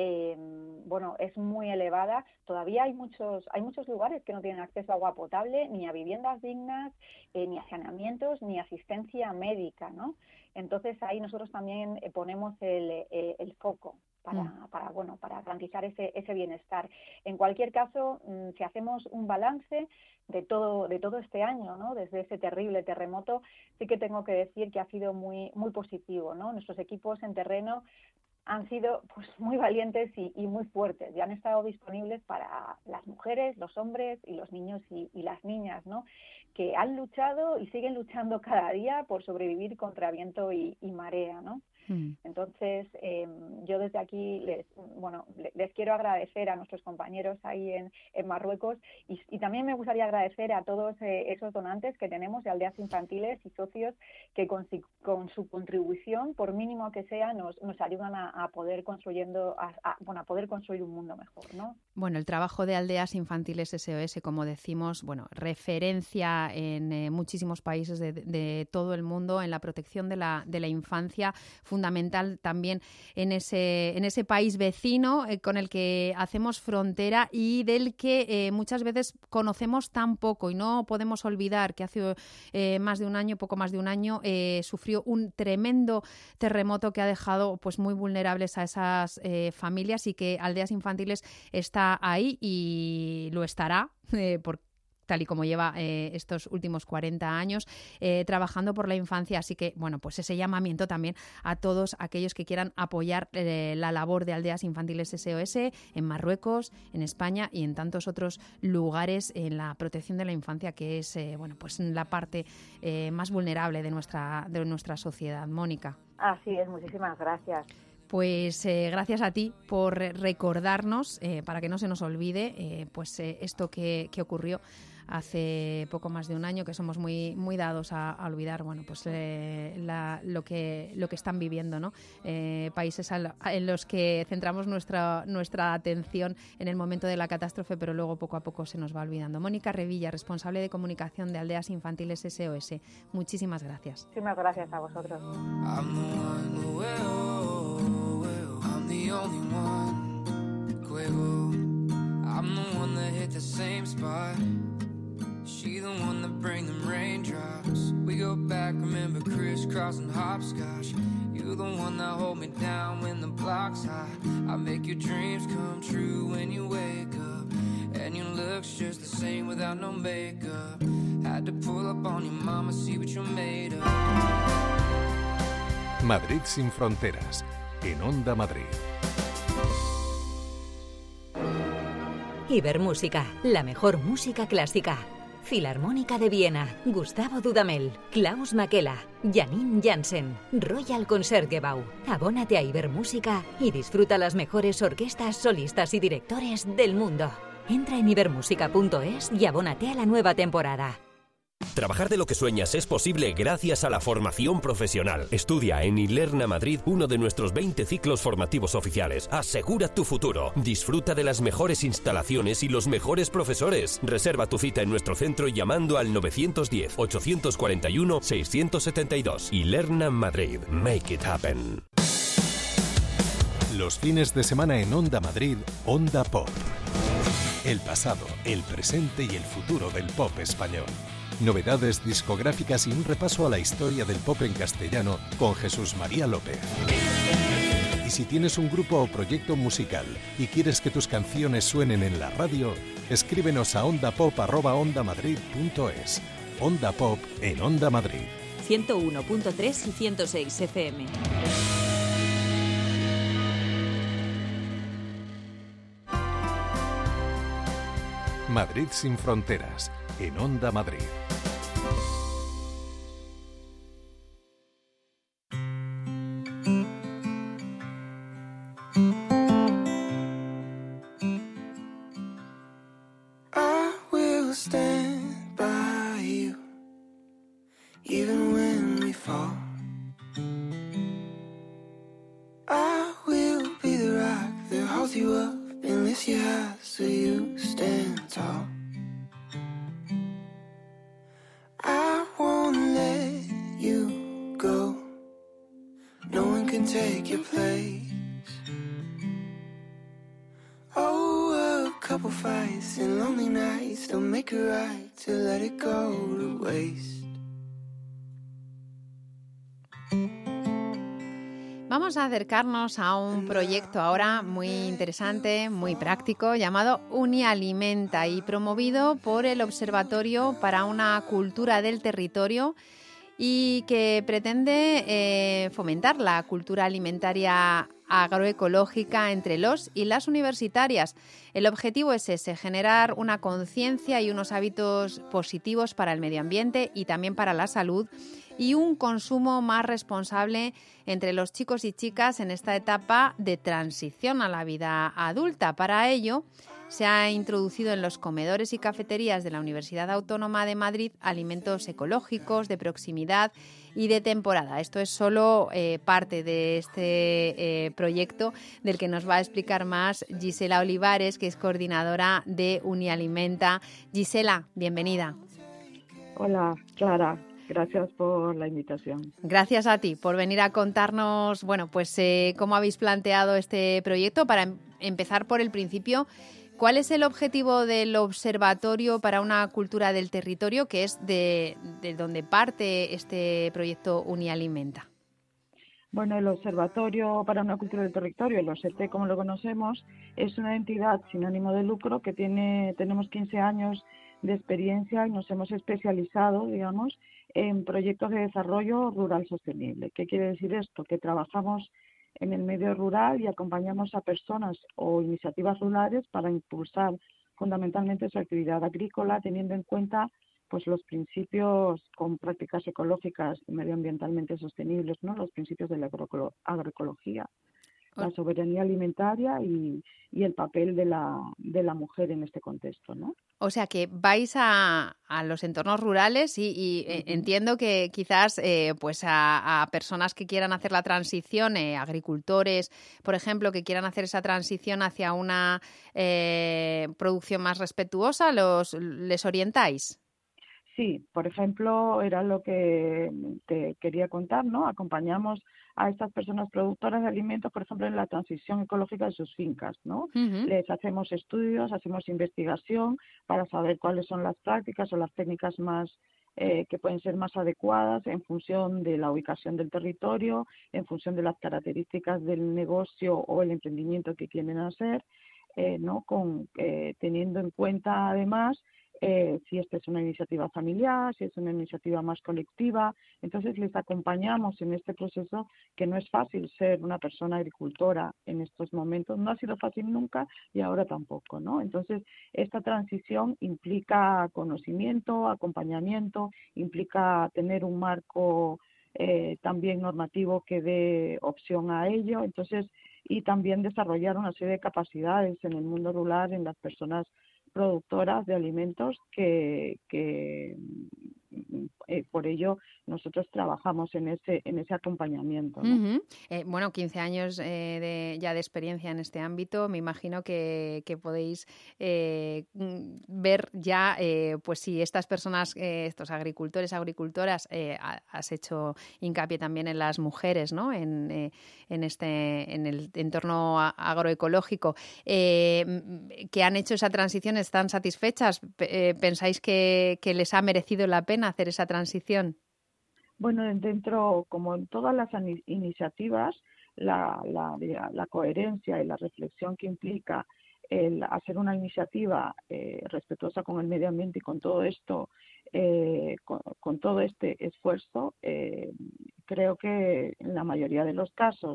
es muy elevada, todavía hay muchos lugares que no tienen acceso a agua potable, ni a viviendas dignas, ni a saneamientos, ni asistencia médica, ¿no? Entonces ahí nosotros también ponemos el foco para garantizar ese bienestar. En cualquier caso, si hacemos un balance de todo este año, ¿no? Desde ese terrible terremoto, sí que tengo que decir que ha sido muy muy positivo, ¿no? Nuestros equipos en terreno han sido pues muy valientes y muy fuertes, y han estado disponibles para las mujeres, los hombres y los niños y las niñas, ¿no? Que han luchado y siguen luchando cada día por sobrevivir contra viento y marea, ¿no? Entonces, yo desde aquí les quiero agradecer a nuestros compañeros ahí en Marruecos y también me gustaría agradecer a todos esos donantes que tenemos de aldeas infantiles y socios que con su contribución, por mínimo que sea, nos ayudan a poder a poder construir un mundo mejor, ¿no? Bueno, el trabajo de Aldeas Infantiles SOS, como decimos, referencia en muchísimos países de todo el mundo en la protección de la infancia, fundamental también en ese país vecino con el que hacemos frontera y del que muchas veces conocemos tan poco, y no podemos olvidar que hace poco más de un año, sufrió un tremendo terremoto que ha dejado pues muy vulnerables a esas familias, y que Aldeas Infantiles está ahí y lo estará tal y como lleva estos últimos 40 años trabajando por la infancia. Así que, pues ese llamamiento también a todos aquellos que quieran apoyar la labor de Aldeas Infantiles SOS en Marruecos, en España y en tantos otros lugares en la protección de la infancia, que es pues la parte más vulnerable de nuestra sociedad. Mónica. Así es, muchísimas gracias. Pues gracias a ti por recordarnos, para que no se nos olvide, esto que ocurrió hace poco más de un año, que somos muy muy dados a olvidar lo que están viviendo, ¿no? Países en los que centramos nuestra atención en el momento de la catástrofe, pero luego poco a poco se nos va olvidando. Mónica Revilla, responsable de comunicación de Aldeas Infantiles SOS, muchísimas gracias. Muchísimas gracias a vosotros. The only one, Quavo. I'm the one that hit the same spot. She the one that bring them raindrops. We go back, remember crisscrossing hopscotch. You the one that hold me down when the block's hot. I make your dreams come true when you wake up. And your looks just the same without no makeup. Had to pull up on your mama, see what you're made of. Madrid sin fronteras, en Onda Madrid. Ibermúsica, la mejor música clásica. Filarmónica de Viena, Gustavo Dudamel, Klaus Makela, Janine Jansen, Royal Concertgebouw. Abónate a Ibermúsica y disfruta las mejores orquestas, solistas y directores del mundo. Entra en ibermusica.es y abónate a la nueva temporada. Trabajar de lo que sueñas es posible gracias a la formación profesional. Estudia en Ilerna Madrid uno de nuestros 20 ciclos formativos oficiales. Asegura tu futuro. Disfruta de las mejores instalaciones y los mejores profesores. Reserva tu cita en nuestro centro llamando al 910-841-672. Ilerna Madrid. Make it happen. Los fines de semana en Onda Madrid, Onda Pop. El pasado, el presente y el futuro del pop español. Novedades discográficas y un repaso a la historia del pop en castellano con Jesús María López. Y si tienes un grupo o proyecto musical y quieres que tus canciones suenen en la radio, escríbenos a ondapop@ondamadrid.es. Onda Pop en Onda Madrid. 101.3 y 106 FM. Madrid sin fronteras, en Onda Madrid. Vamos a acercarnos a un proyecto ahora muy interesante, muy práctico, llamado Unialimenta y promovido por el Observatorio para una Cultura del Territorio y que pretende fomentar la cultura alimentaria agroecológica entre los y las universitarias. El objetivo es ese, generar una conciencia y unos hábitos positivos para el medio ambiente y también para la salud y un consumo más responsable entre los chicos y chicas en esta etapa de transición a la vida adulta. Para ello, se ha introducido en los comedores y cafeterías de la Universidad Autónoma de Madrid alimentos ecológicos, de proximidad y de temporada. Esto es solo parte de este proyecto del que nos va a explicar más Gisela Olivares, que es coordinadora de Unialimenta. Gisela, bienvenida. Hola, Clara. Gracias por la invitación. Gracias a ti por venir a contarnos, bueno, pues cómo habéis planteado este proyecto. Para empezar por el principio, ¿cuál es el objetivo del Observatorio para una Cultura del Territorio, que es de donde parte este proyecto Unialimenta? Bueno, el Observatorio para una Cultura del Territorio, el OST como lo conocemos, es una entidad sin ánimo de lucro que tenemos 15 años de experiencia y nos hemos especializado, digamos, en proyectos de desarrollo rural sostenible. ¿Qué quiere decir esto? Que trabajamos en el medio rural y acompañamos a personas o iniciativas rurales para impulsar fundamentalmente su actividad agrícola, teniendo en cuenta pues los principios con prácticas ecológicas y medioambientalmente sostenibles, ¿no? Los principios de la agroecología, la soberanía alimentaria y el papel de la mujer en este contexto, ¿no? O sea que vais a los entornos rurales y entiendo que quizás pues a personas que quieran hacer la transición, agricultores, por ejemplo, que quieran hacer esa transición hacia una producción más respetuosa, ¿les orientáis? Sí, por ejemplo, era lo que te quería contar, ¿no? Acompañamos a estas personas productoras de alimentos, por ejemplo, en la transición ecológica de sus fincas, ¿no? Uh-huh. Les hacemos estudios, hacemos investigación para saber cuáles son las prácticas o las técnicas más que pueden ser más adecuadas en función de la ubicación del territorio, en función de las características del negocio o el emprendimiento que quieren hacer, ¿no? Teniendo en cuenta además si esta es una iniciativa familiar, si es una iniciativa más colectiva. Entonces les acompañamos en este proceso, que no es fácil ser una persona agricultora en estos momentos, no ha sido fácil nunca y ahora tampoco, ¿no? Entonces esta transición implica conocimiento, acompañamiento, implica tener un marco también normativo que dé opción a ello, entonces, y también desarrollar una serie de capacidades en el mundo rural, en las personas productoras de alimentos que por ello nosotros trabajamos en ese acompañamiento, ¿no? Uh-huh. Bueno, 15 años ya de experiencia en este ámbito, me imagino que podéis ver ya, pues si estas personas, estos agricultores, agricultoras, has hecho hincapié también en las mujeres, ¿no? En el entorno agroecológico, que han hecho esa transición, ¿están satisfechas? ¿Pensáis que les ha merecido la pena hacer esa transición? Bueno, dentro, como en todas las iniciativas, la coherencia y la reflexión que implica el hacer una iniciativa respetuosa con el medio ambiente y con todo esto, con todo este esfuerzo, creo que en la mayoría de los casos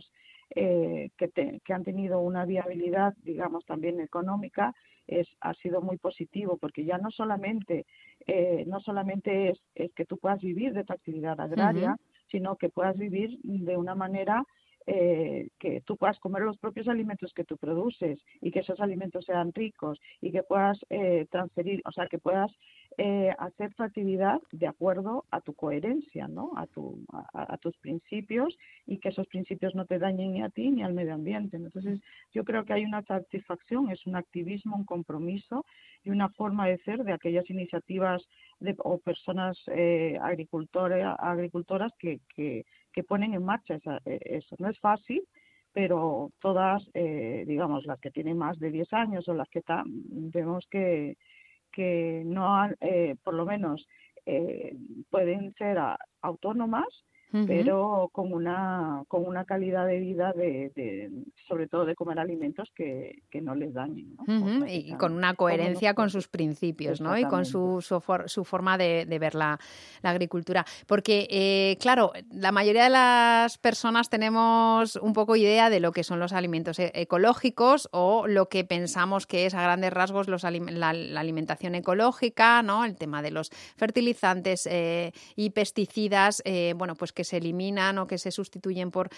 que han tenido una viabilidad, digamos, también económica, ha sido muy positivo, porque ya no solamente es que tú puedas vivir de tu actividad agraria, sino que puedas vivir de una manera que tú puedas comer los propios alimentos que tú produces y que esos alimentos sean ricos y que puedas transferir, o sea, que puedas hacer tu actividad de acuerdo a tu coherencia, ¿no? A tus principios, y que esos principios no te dañen ni a ti ni al medio ambiente. Entonces, yo creo que hay una satisfacción, es un activismo, un compromiso y una forma de ser de aquellas iniciativas o personas agricultoras que ponen en marcha eso. No es fácil, pero todas, digamos, las que tienen más de 10 años o las que vemos que no han, por lo menos pueden ser autónomas, pero con una calidad de vida sobre todo de comer alimentos que no les dañen, ¿no? O sea, y con una coherencia con sus principios, ¿no? Y con su forma de ver la agricultura. Porque, claro, la mayoría de las personas tenemos un poco idea de lo que son los alimentos ecológicos, o lo que pensamos que es a grandes rasgos la alimentación ecológica, ¿no? El tema de los fertilizantes y pesticidas, bueno, pues que se eliminan o que se sustituyen por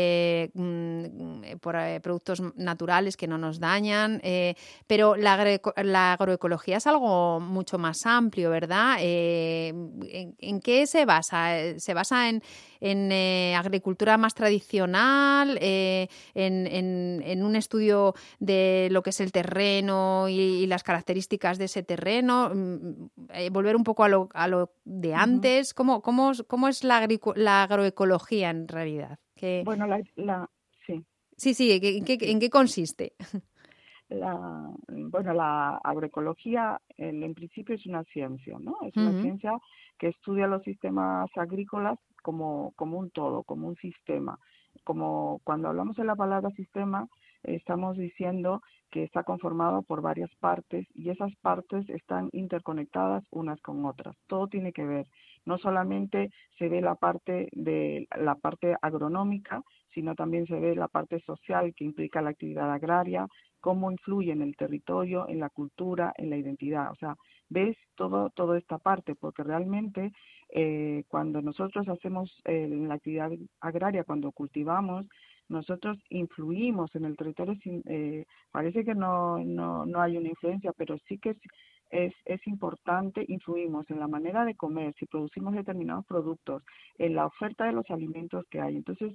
productos naturales que no nos dañan, pero la agroecología es algo mucho más amplio, ¿verdad? ¿En qué se basa? ¿Se basa en agricultura más tradicional, en un estudio de lo que es el terreno y las características de ese terreno? Volver un poco a lo de antes. ¿Cómo es la agroecología en realidad? Bueno, sí. Sí, ¿en qué consiste? La agroecología en principio es una ciencia, ¿no? Es una ciencia que estudia los sistemas agrícolas como un todo, como un sistema. Como cuando hablamos de la palabra sistema, estamos diciendo que está conformado por varias partes, y esas partes están interconectadas unas con otras. Todo tiene que ver. No solamente se ve la parte agronómica, sino también se ve la parte social que implica la actividad agraria, cómo influye en el territorio, en la cultura, en la identidad. O sea, ves toda esta parte, porque realmente cuando nosotros hacemos la actividad agraria, cuando cultivamos, nosotros influimos en el territorio. Parece que no hay una influencia, pero sí que es importante. Influimos en la manera de comer, si producimos determinados productos, en la oferta de los alimentos que hay. Entonces,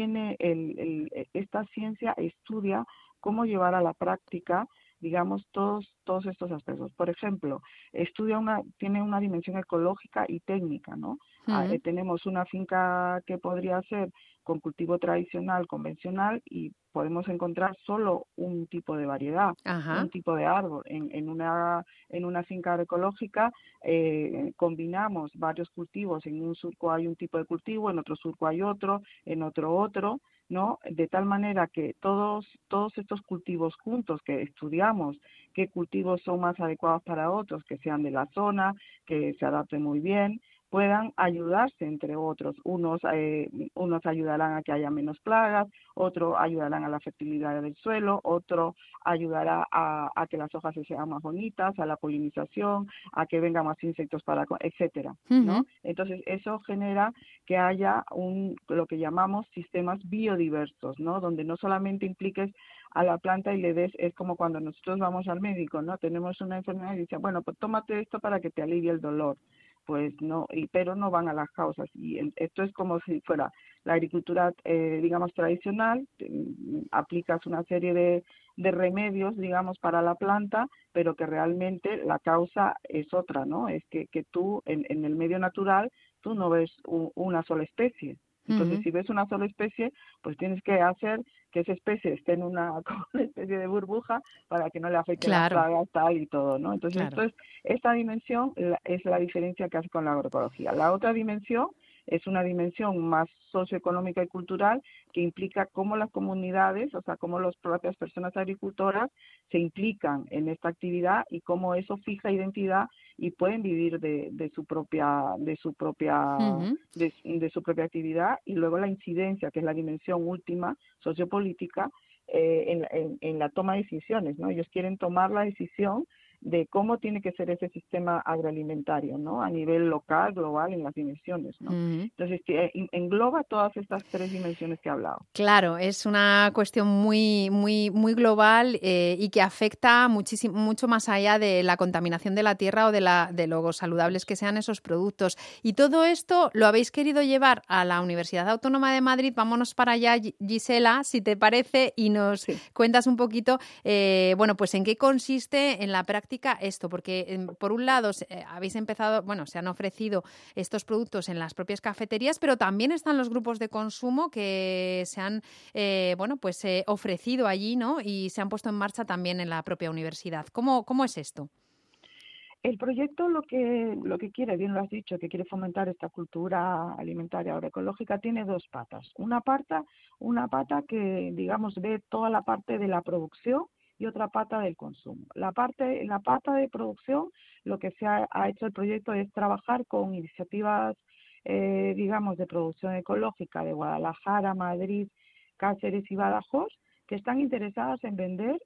esta ciencia estudia cómo llevar a la práctica, digamos, todos estos aspectos. Por ejemplo, tiene una dimensión ecológica y técnica, ¿no? Tenemos una finca que podría ser con cultivo tradicional, convencional, y podemos encontrar solo un tipo de variedad, un tipo de árbol. En una finca agroecológica combinamos varios cultivos. En un surco hay un tipo de cultivo, en otro surco hay otro, en otro, ¿no? De tal manera que todos estos cultivos juntos, que estudiamos qué cultivos son más adecuados para otros, que sean de la zona, que se adapten muy bien, puedan ayudarse entre otros. Unos ayudarán a que haya menos plagas, otros ayudarán a la fertilidad del suelo, otro ayudará a que las hojas sean más bonitas, a la polinización, a que vengan más insectos, etcétera, ¿no? Entonces, eso genera que haya lo que llamamos sistemas biodiversos, ¿no? Donde no solamente impliques a la planta y le des, es como cuando nosotros vamos al médico, ¿no? Tenemos una enfermedad y dicen, bueno, pues tómate esto para que te alivie el dolor. Pues no, pero no van a las causas. Y esto es como si fuera la agricultura, digamos, tradicional. Aplicas una serie de remedios, digamos, para la planta, pero que realmente la causa es otra, ¿no? Es que tú, en el medio natural, tú no ves una sola especie. Entonces, si ves una sola especie, pues tienes que hacer que esa especie esté en una especie de burbuja para que no le afecten las plagas, tal y todo, ¿no? Entonces, esta dimensión es la diferencia que hace con la agroecología. La otra dimensión es una dimensión más socioeconómica y cultural que implica cómo las comunidades, o sea, cómo las propias personas agricultoras se implican en esta actividad y cómo eso fija identidad y pueden vivir de su propia actividad, y luego la incidencia, que es la dimensión última sociopolítica, en la toma de decisiones, ¿no? Ellos quieren tomar la decisión de cómo tiene que ser ese sistema agroalimentario, ¿no? A nivel local, global, en las dimensiones, ¿no? Entonces, engloba todas estas 3 dimensiones que he hablado. Claro, es una cuestión muy, muy, muy global y que afecta mucho más allá de la contaminación de la tierra o de lo saludables que sean esos productos. Y todo esto lo habéis querido llevar a la Universidad Autónoma de Madrid. Vámonos para allá, Gisela, si te parece, y nos cuentas un poquito, pues en qué consiste en la práctica esto, porque por un lado habéis empezado, se han ofrecido estos productos en las propias cafeterías, pero también están los grupos de consumo que se han ofrecido allí, ¿no? Y se han puesto en marcha también en la propia universidad. ¿Cómo es esto? El proyecto lo que quiere, bien lo has dicho, que quiere fomentar esta cultura alimentaria agroecológica, tiene 2 patas. Una pata que, digamos, ve toda la parte de la producción y otra pata del consumo. La pata de producción, lo que se ha hecho el proyecto es trabajar con iniciativas, digamos, de producción ecológica de Guadalajara, Madrid, Cáceres y Badajoz, que están interesadas en vender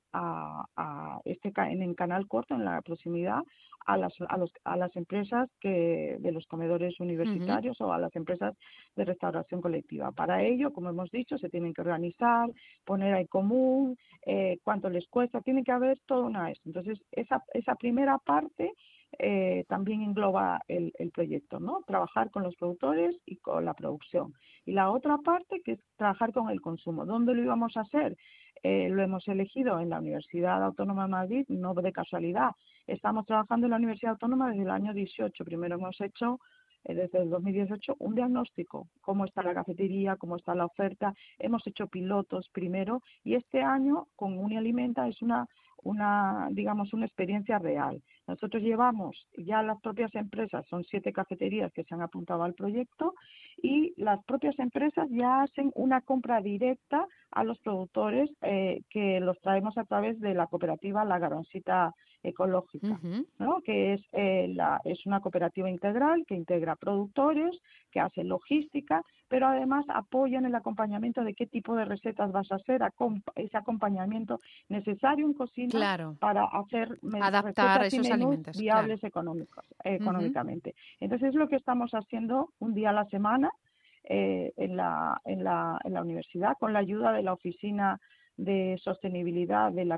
en el canal corto, en la proximidad, a las empresas de los comedores universitarios o a las empresas de restauración colectiva. Para ello, como hemos dicho, se tienen que organizar, poner en común, cuánto les cuesta, tiene que haber toda una esto. Entonces, esa primera parte también engloba el proyecto, ¿no? Trabajar con los productores y con la producción. Y la otra parte, que es trabajar con el consumo. ¿Dónde lo íbamos a hacer? Lo hemos elegido en la Universidad Autónoma de Madrid, no de casualidad. Estamos trabajando en la Universidad Autónoma desde el año 18. Primero hemos hecho, desde el 2018, un diagnóstico. Cómo está la cafetería, cómo está la oferta. Hemos hecho pilotos primero y este año con Unialimenta es una experiencia real. Nosotros llevamos ya las propias empresas, son 7 cafeterías que se han apuntado al proyecto, y las propias empresas ya hacen una compra directa a los productores que los traemos a través de la cooperativa La Garbancita Ecológica, ¿no? Que es una cooperativa integral que integra productores, que hace logística, pero además apoyan el acompañamiento de qué tipo de recetas vas a hacer, ese acompañamiento necesario en cocina para hacer adaptar esos alimentos viables económicamente. Entonces es lo que estamos haciendo un día a la semana en la universidad, con la ayuda de la Oficina de Sostenibilidad de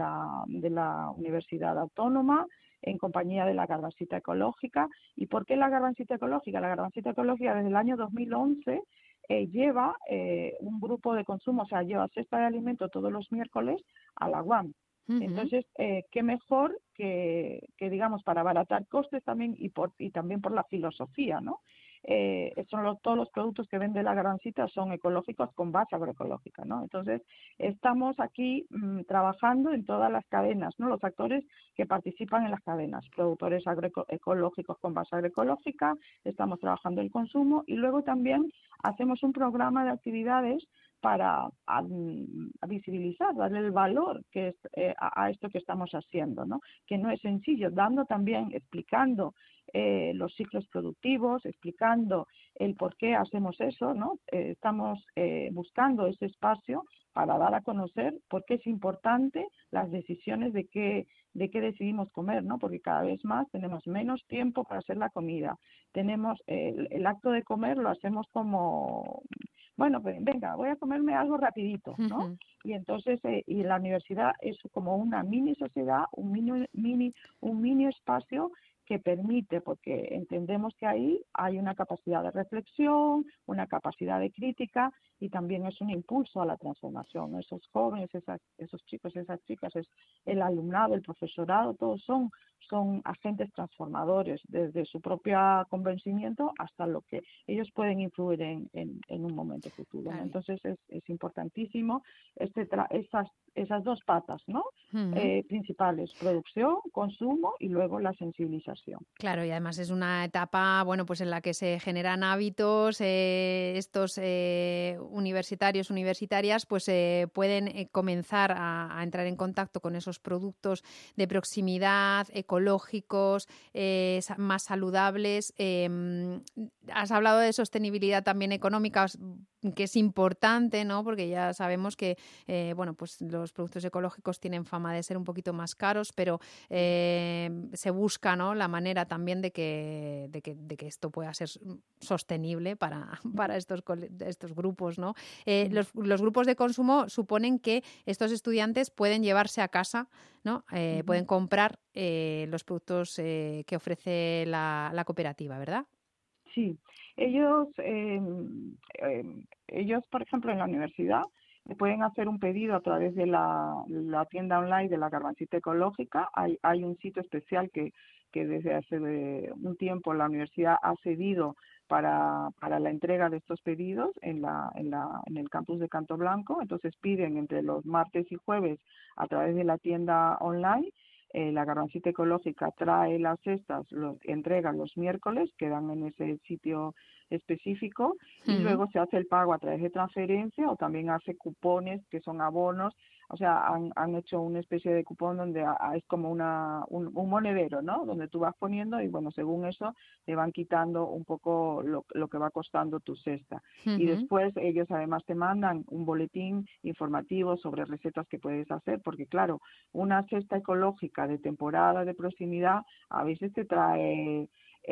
la Universidad Autónoma, en compañía de la Garbancita Ecológica. ¿Y por qué la Garbancita Ecológica? La Garbancita Ecológica desde el año 2011 lleva un grupo de consumo, o sea, lleva cesta de alimento todos los miércoles a la UAM. Entonces, qué mejor que digamos, para abaratar costes también y también por la filosofía, ¿no? Todos los productos que vende la Garbancita son ecológicos con base agroecológica, ¿no? Entonces, estamos aquí trabajando en todas las cadenas, ¿no? Los actores que participan en las cadenas, productores ecológicos con base agroecológica, estamos trabajando el consumo y luego también hacemos un programa de actividades para visibilizar, darle el valor que es a esto que estamos haciendo, ¿no? Que no es sencillo, explicando los ciclos productivos, explicando el por qué hacemos eso, ¿no? Estamos buscando ese espacio para dar a conocer por qué es importante las decisiones de qué decidimos comer, ¿no? Porque cada vez más tenemos menos tiempo para hacer la comida. Tenemos el acto de comer lo hacemos como, bueno, pues venga, voy a comerme algo rapidito, ¿no? Y entonces, y la universidad es como una mini sociedad, un mini espacio que permite, porque entendemos que ahí hay una capacidad de reflexión, una capacidad de crítica y también es un impulso a la transformación. Esos jóvenes, esos chicos, esas chicas, el alumnado, el profesorado, todos son agentes transformadores desde su propio convencimiento hasta lo que ellos pueden influir en un momento futuro, ¿no? Entonces es importantísimo esas 2 patas, ¿no? Principales, producción, consumo y luego la sensibilización. investigación. Claro, y además es una etapa, bueno, pues en la que se generan hábitos, estos universitarias, pues pueden comenzar a entrar en contacto con esos productos de proximidad, ecológicos, más saludables. Has hablado de sostenibilidad también económica, que es importante, ¿no? Porque ya sabemos que bueno, pues los productos ecológicos tienen fama de ser un poquito más caros, pero se busca, ¿no?, la manera también de que esto pueda ser sostenible para estos grupos, ¿no? Los grupos de consumo suponen que estos estudiantes pueden llevarse a casa, ¿no? Pueden comprar los productos que ofrece la cooperativa, ¿verdad? Sí, ellos, por ejemplo, en la universidad pueden hacer un pedido a través de la tienda online de la Garbancita Ecológica. Hay un sitio especial que desde hace un tiempo la universidad ha cedido para la entrega de estos pedidos en el campus de Canto Blanco. Entonces piden entre los martes y jueves a través de la tienda online. La Garbancita Ecológica trae las cestas, entrega los miércoles, quedan en ese sitio específico, y luego se hace el pago a través de transferencia, o también hace cupones que son abonos. O sea, han hecho una especie de cupón donde es como un monedero, ¿no? Donde tú vas poniendo y, bueno, según eso te van quitando un poco lo que va costando tu cesta. Y después ellos además te mandan un boletín informativo sobre recetas que puedes hacer, porque claro, una cesta ecológica de temporada, de proximidad, a veces te trae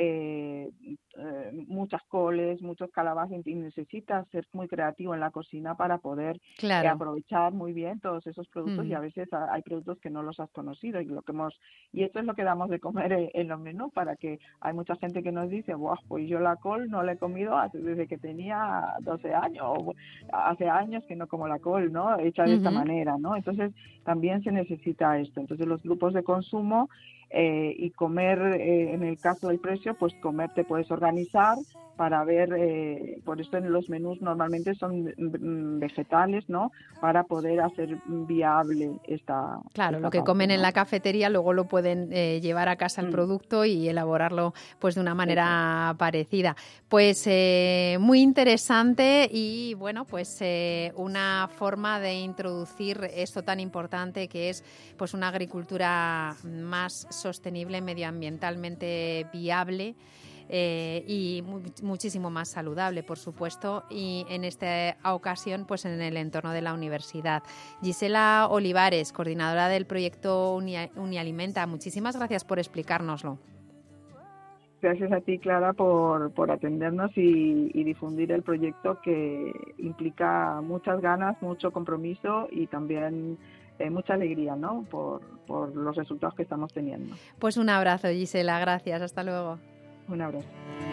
muchas coles, muchos calabazas, y necesitas ser muy creativo en la cocina para poder aprovechar muy bien todos esos productos, y a veces hay productos que no los has conocido, y esto es lo que damos de comer en los menús, para que hay mucha gente que nos dice, pues yo la col no la he comido desde que tenía 12 años, o hace años que no como la col, ¿no?, hecha de esta manera, ¿no? Entonces también se necesita esto. Entonces los grupos de consumo y comer, en el caso del precio, pues comer te puedes organizar para ver, por eso en los menús normalmente son vegetales, ¿no?, para poder hacer viable esta... Claro, lo que comen en la cafetería luego lo pueden llevar a casa el producto y elaborarlo pues de una manera parecida. Pues muy interesante, y bueno, pues una forma de introducir esto tan importante que es pues una agricultura más sostenible, medioambientalmente viable, y muchísimo más saludable, por supuesto, y en esta ocasión pues en el entorno de la universidad. Gisela Olivares, coordinadora del proyecto Unialimenta, muchísimas gracias por explicárnoslo. Gracias a ti, Clara, por atendernos y difundir el proyecto, que implica muchas ganas, mucho compromiso y también mucha alegría, ¿no?, por los resultados que estamos teniendo. Pues un abrazo, Gisela, gracias, hasta luego. Un abrazo.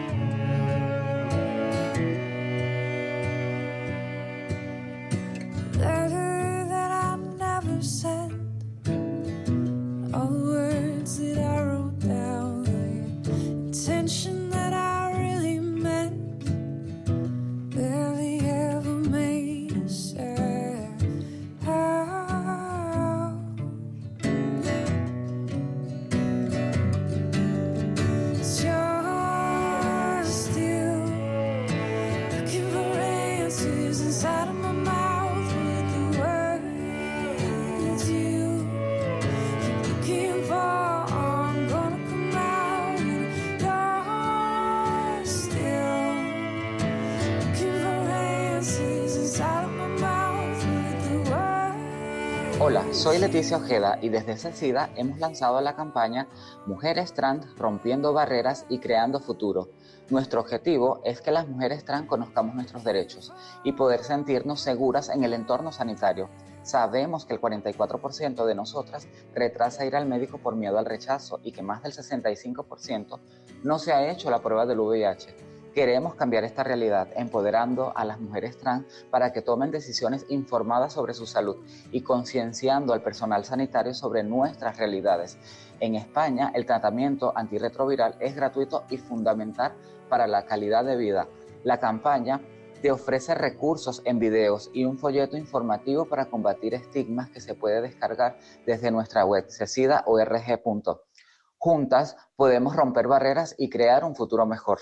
Hola, soy Leticia Ojeda y desde CECIDA hemos lanzado la campaña Mujeres Trans Rompiendo Barreras y Creando Futuro. Nuestro objetivo es que las mujeres trans conozcamos nuestros derechos y poder sentirnos seguras en el entorno sanitario. Sabemos que el 44% de nosotras retrasa ir al médico por miedo al rechazo y que más del 65% no se ha hecho la prueba del VIH. Queremos cambiar esta realidad empoderando a las mujeres trans para que tomen decisiones informadas sobre su salud y concienciando al personal sanitario sobre nuestras realidades. En España, el tratamiento antirretroviral es gratuito y fundamental para la calidad de vida. La campaña te ofrece recursos en videos y un folleto informativo para combatir estigmas que se puede descargar desde nuestra web cecida.org. Juntas podemos romper barreras y crear un futuro mejor.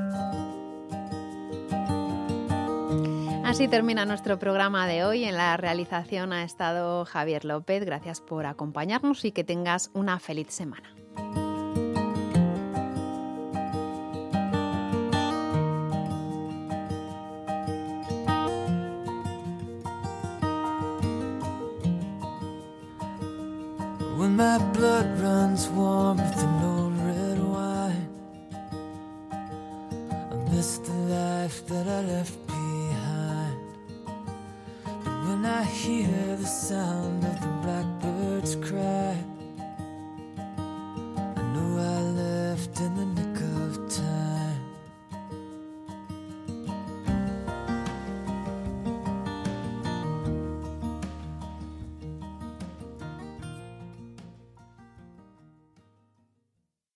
Así termina nuestro programa de hoy. En la realización ha estado Javier López. Gracias por acompañarnos y que tengas una feliz semana. When my blood runs warm with an old red wine, I miss the life that I left behind. But when I hear the sound of the blackbird's cry, I know I left in the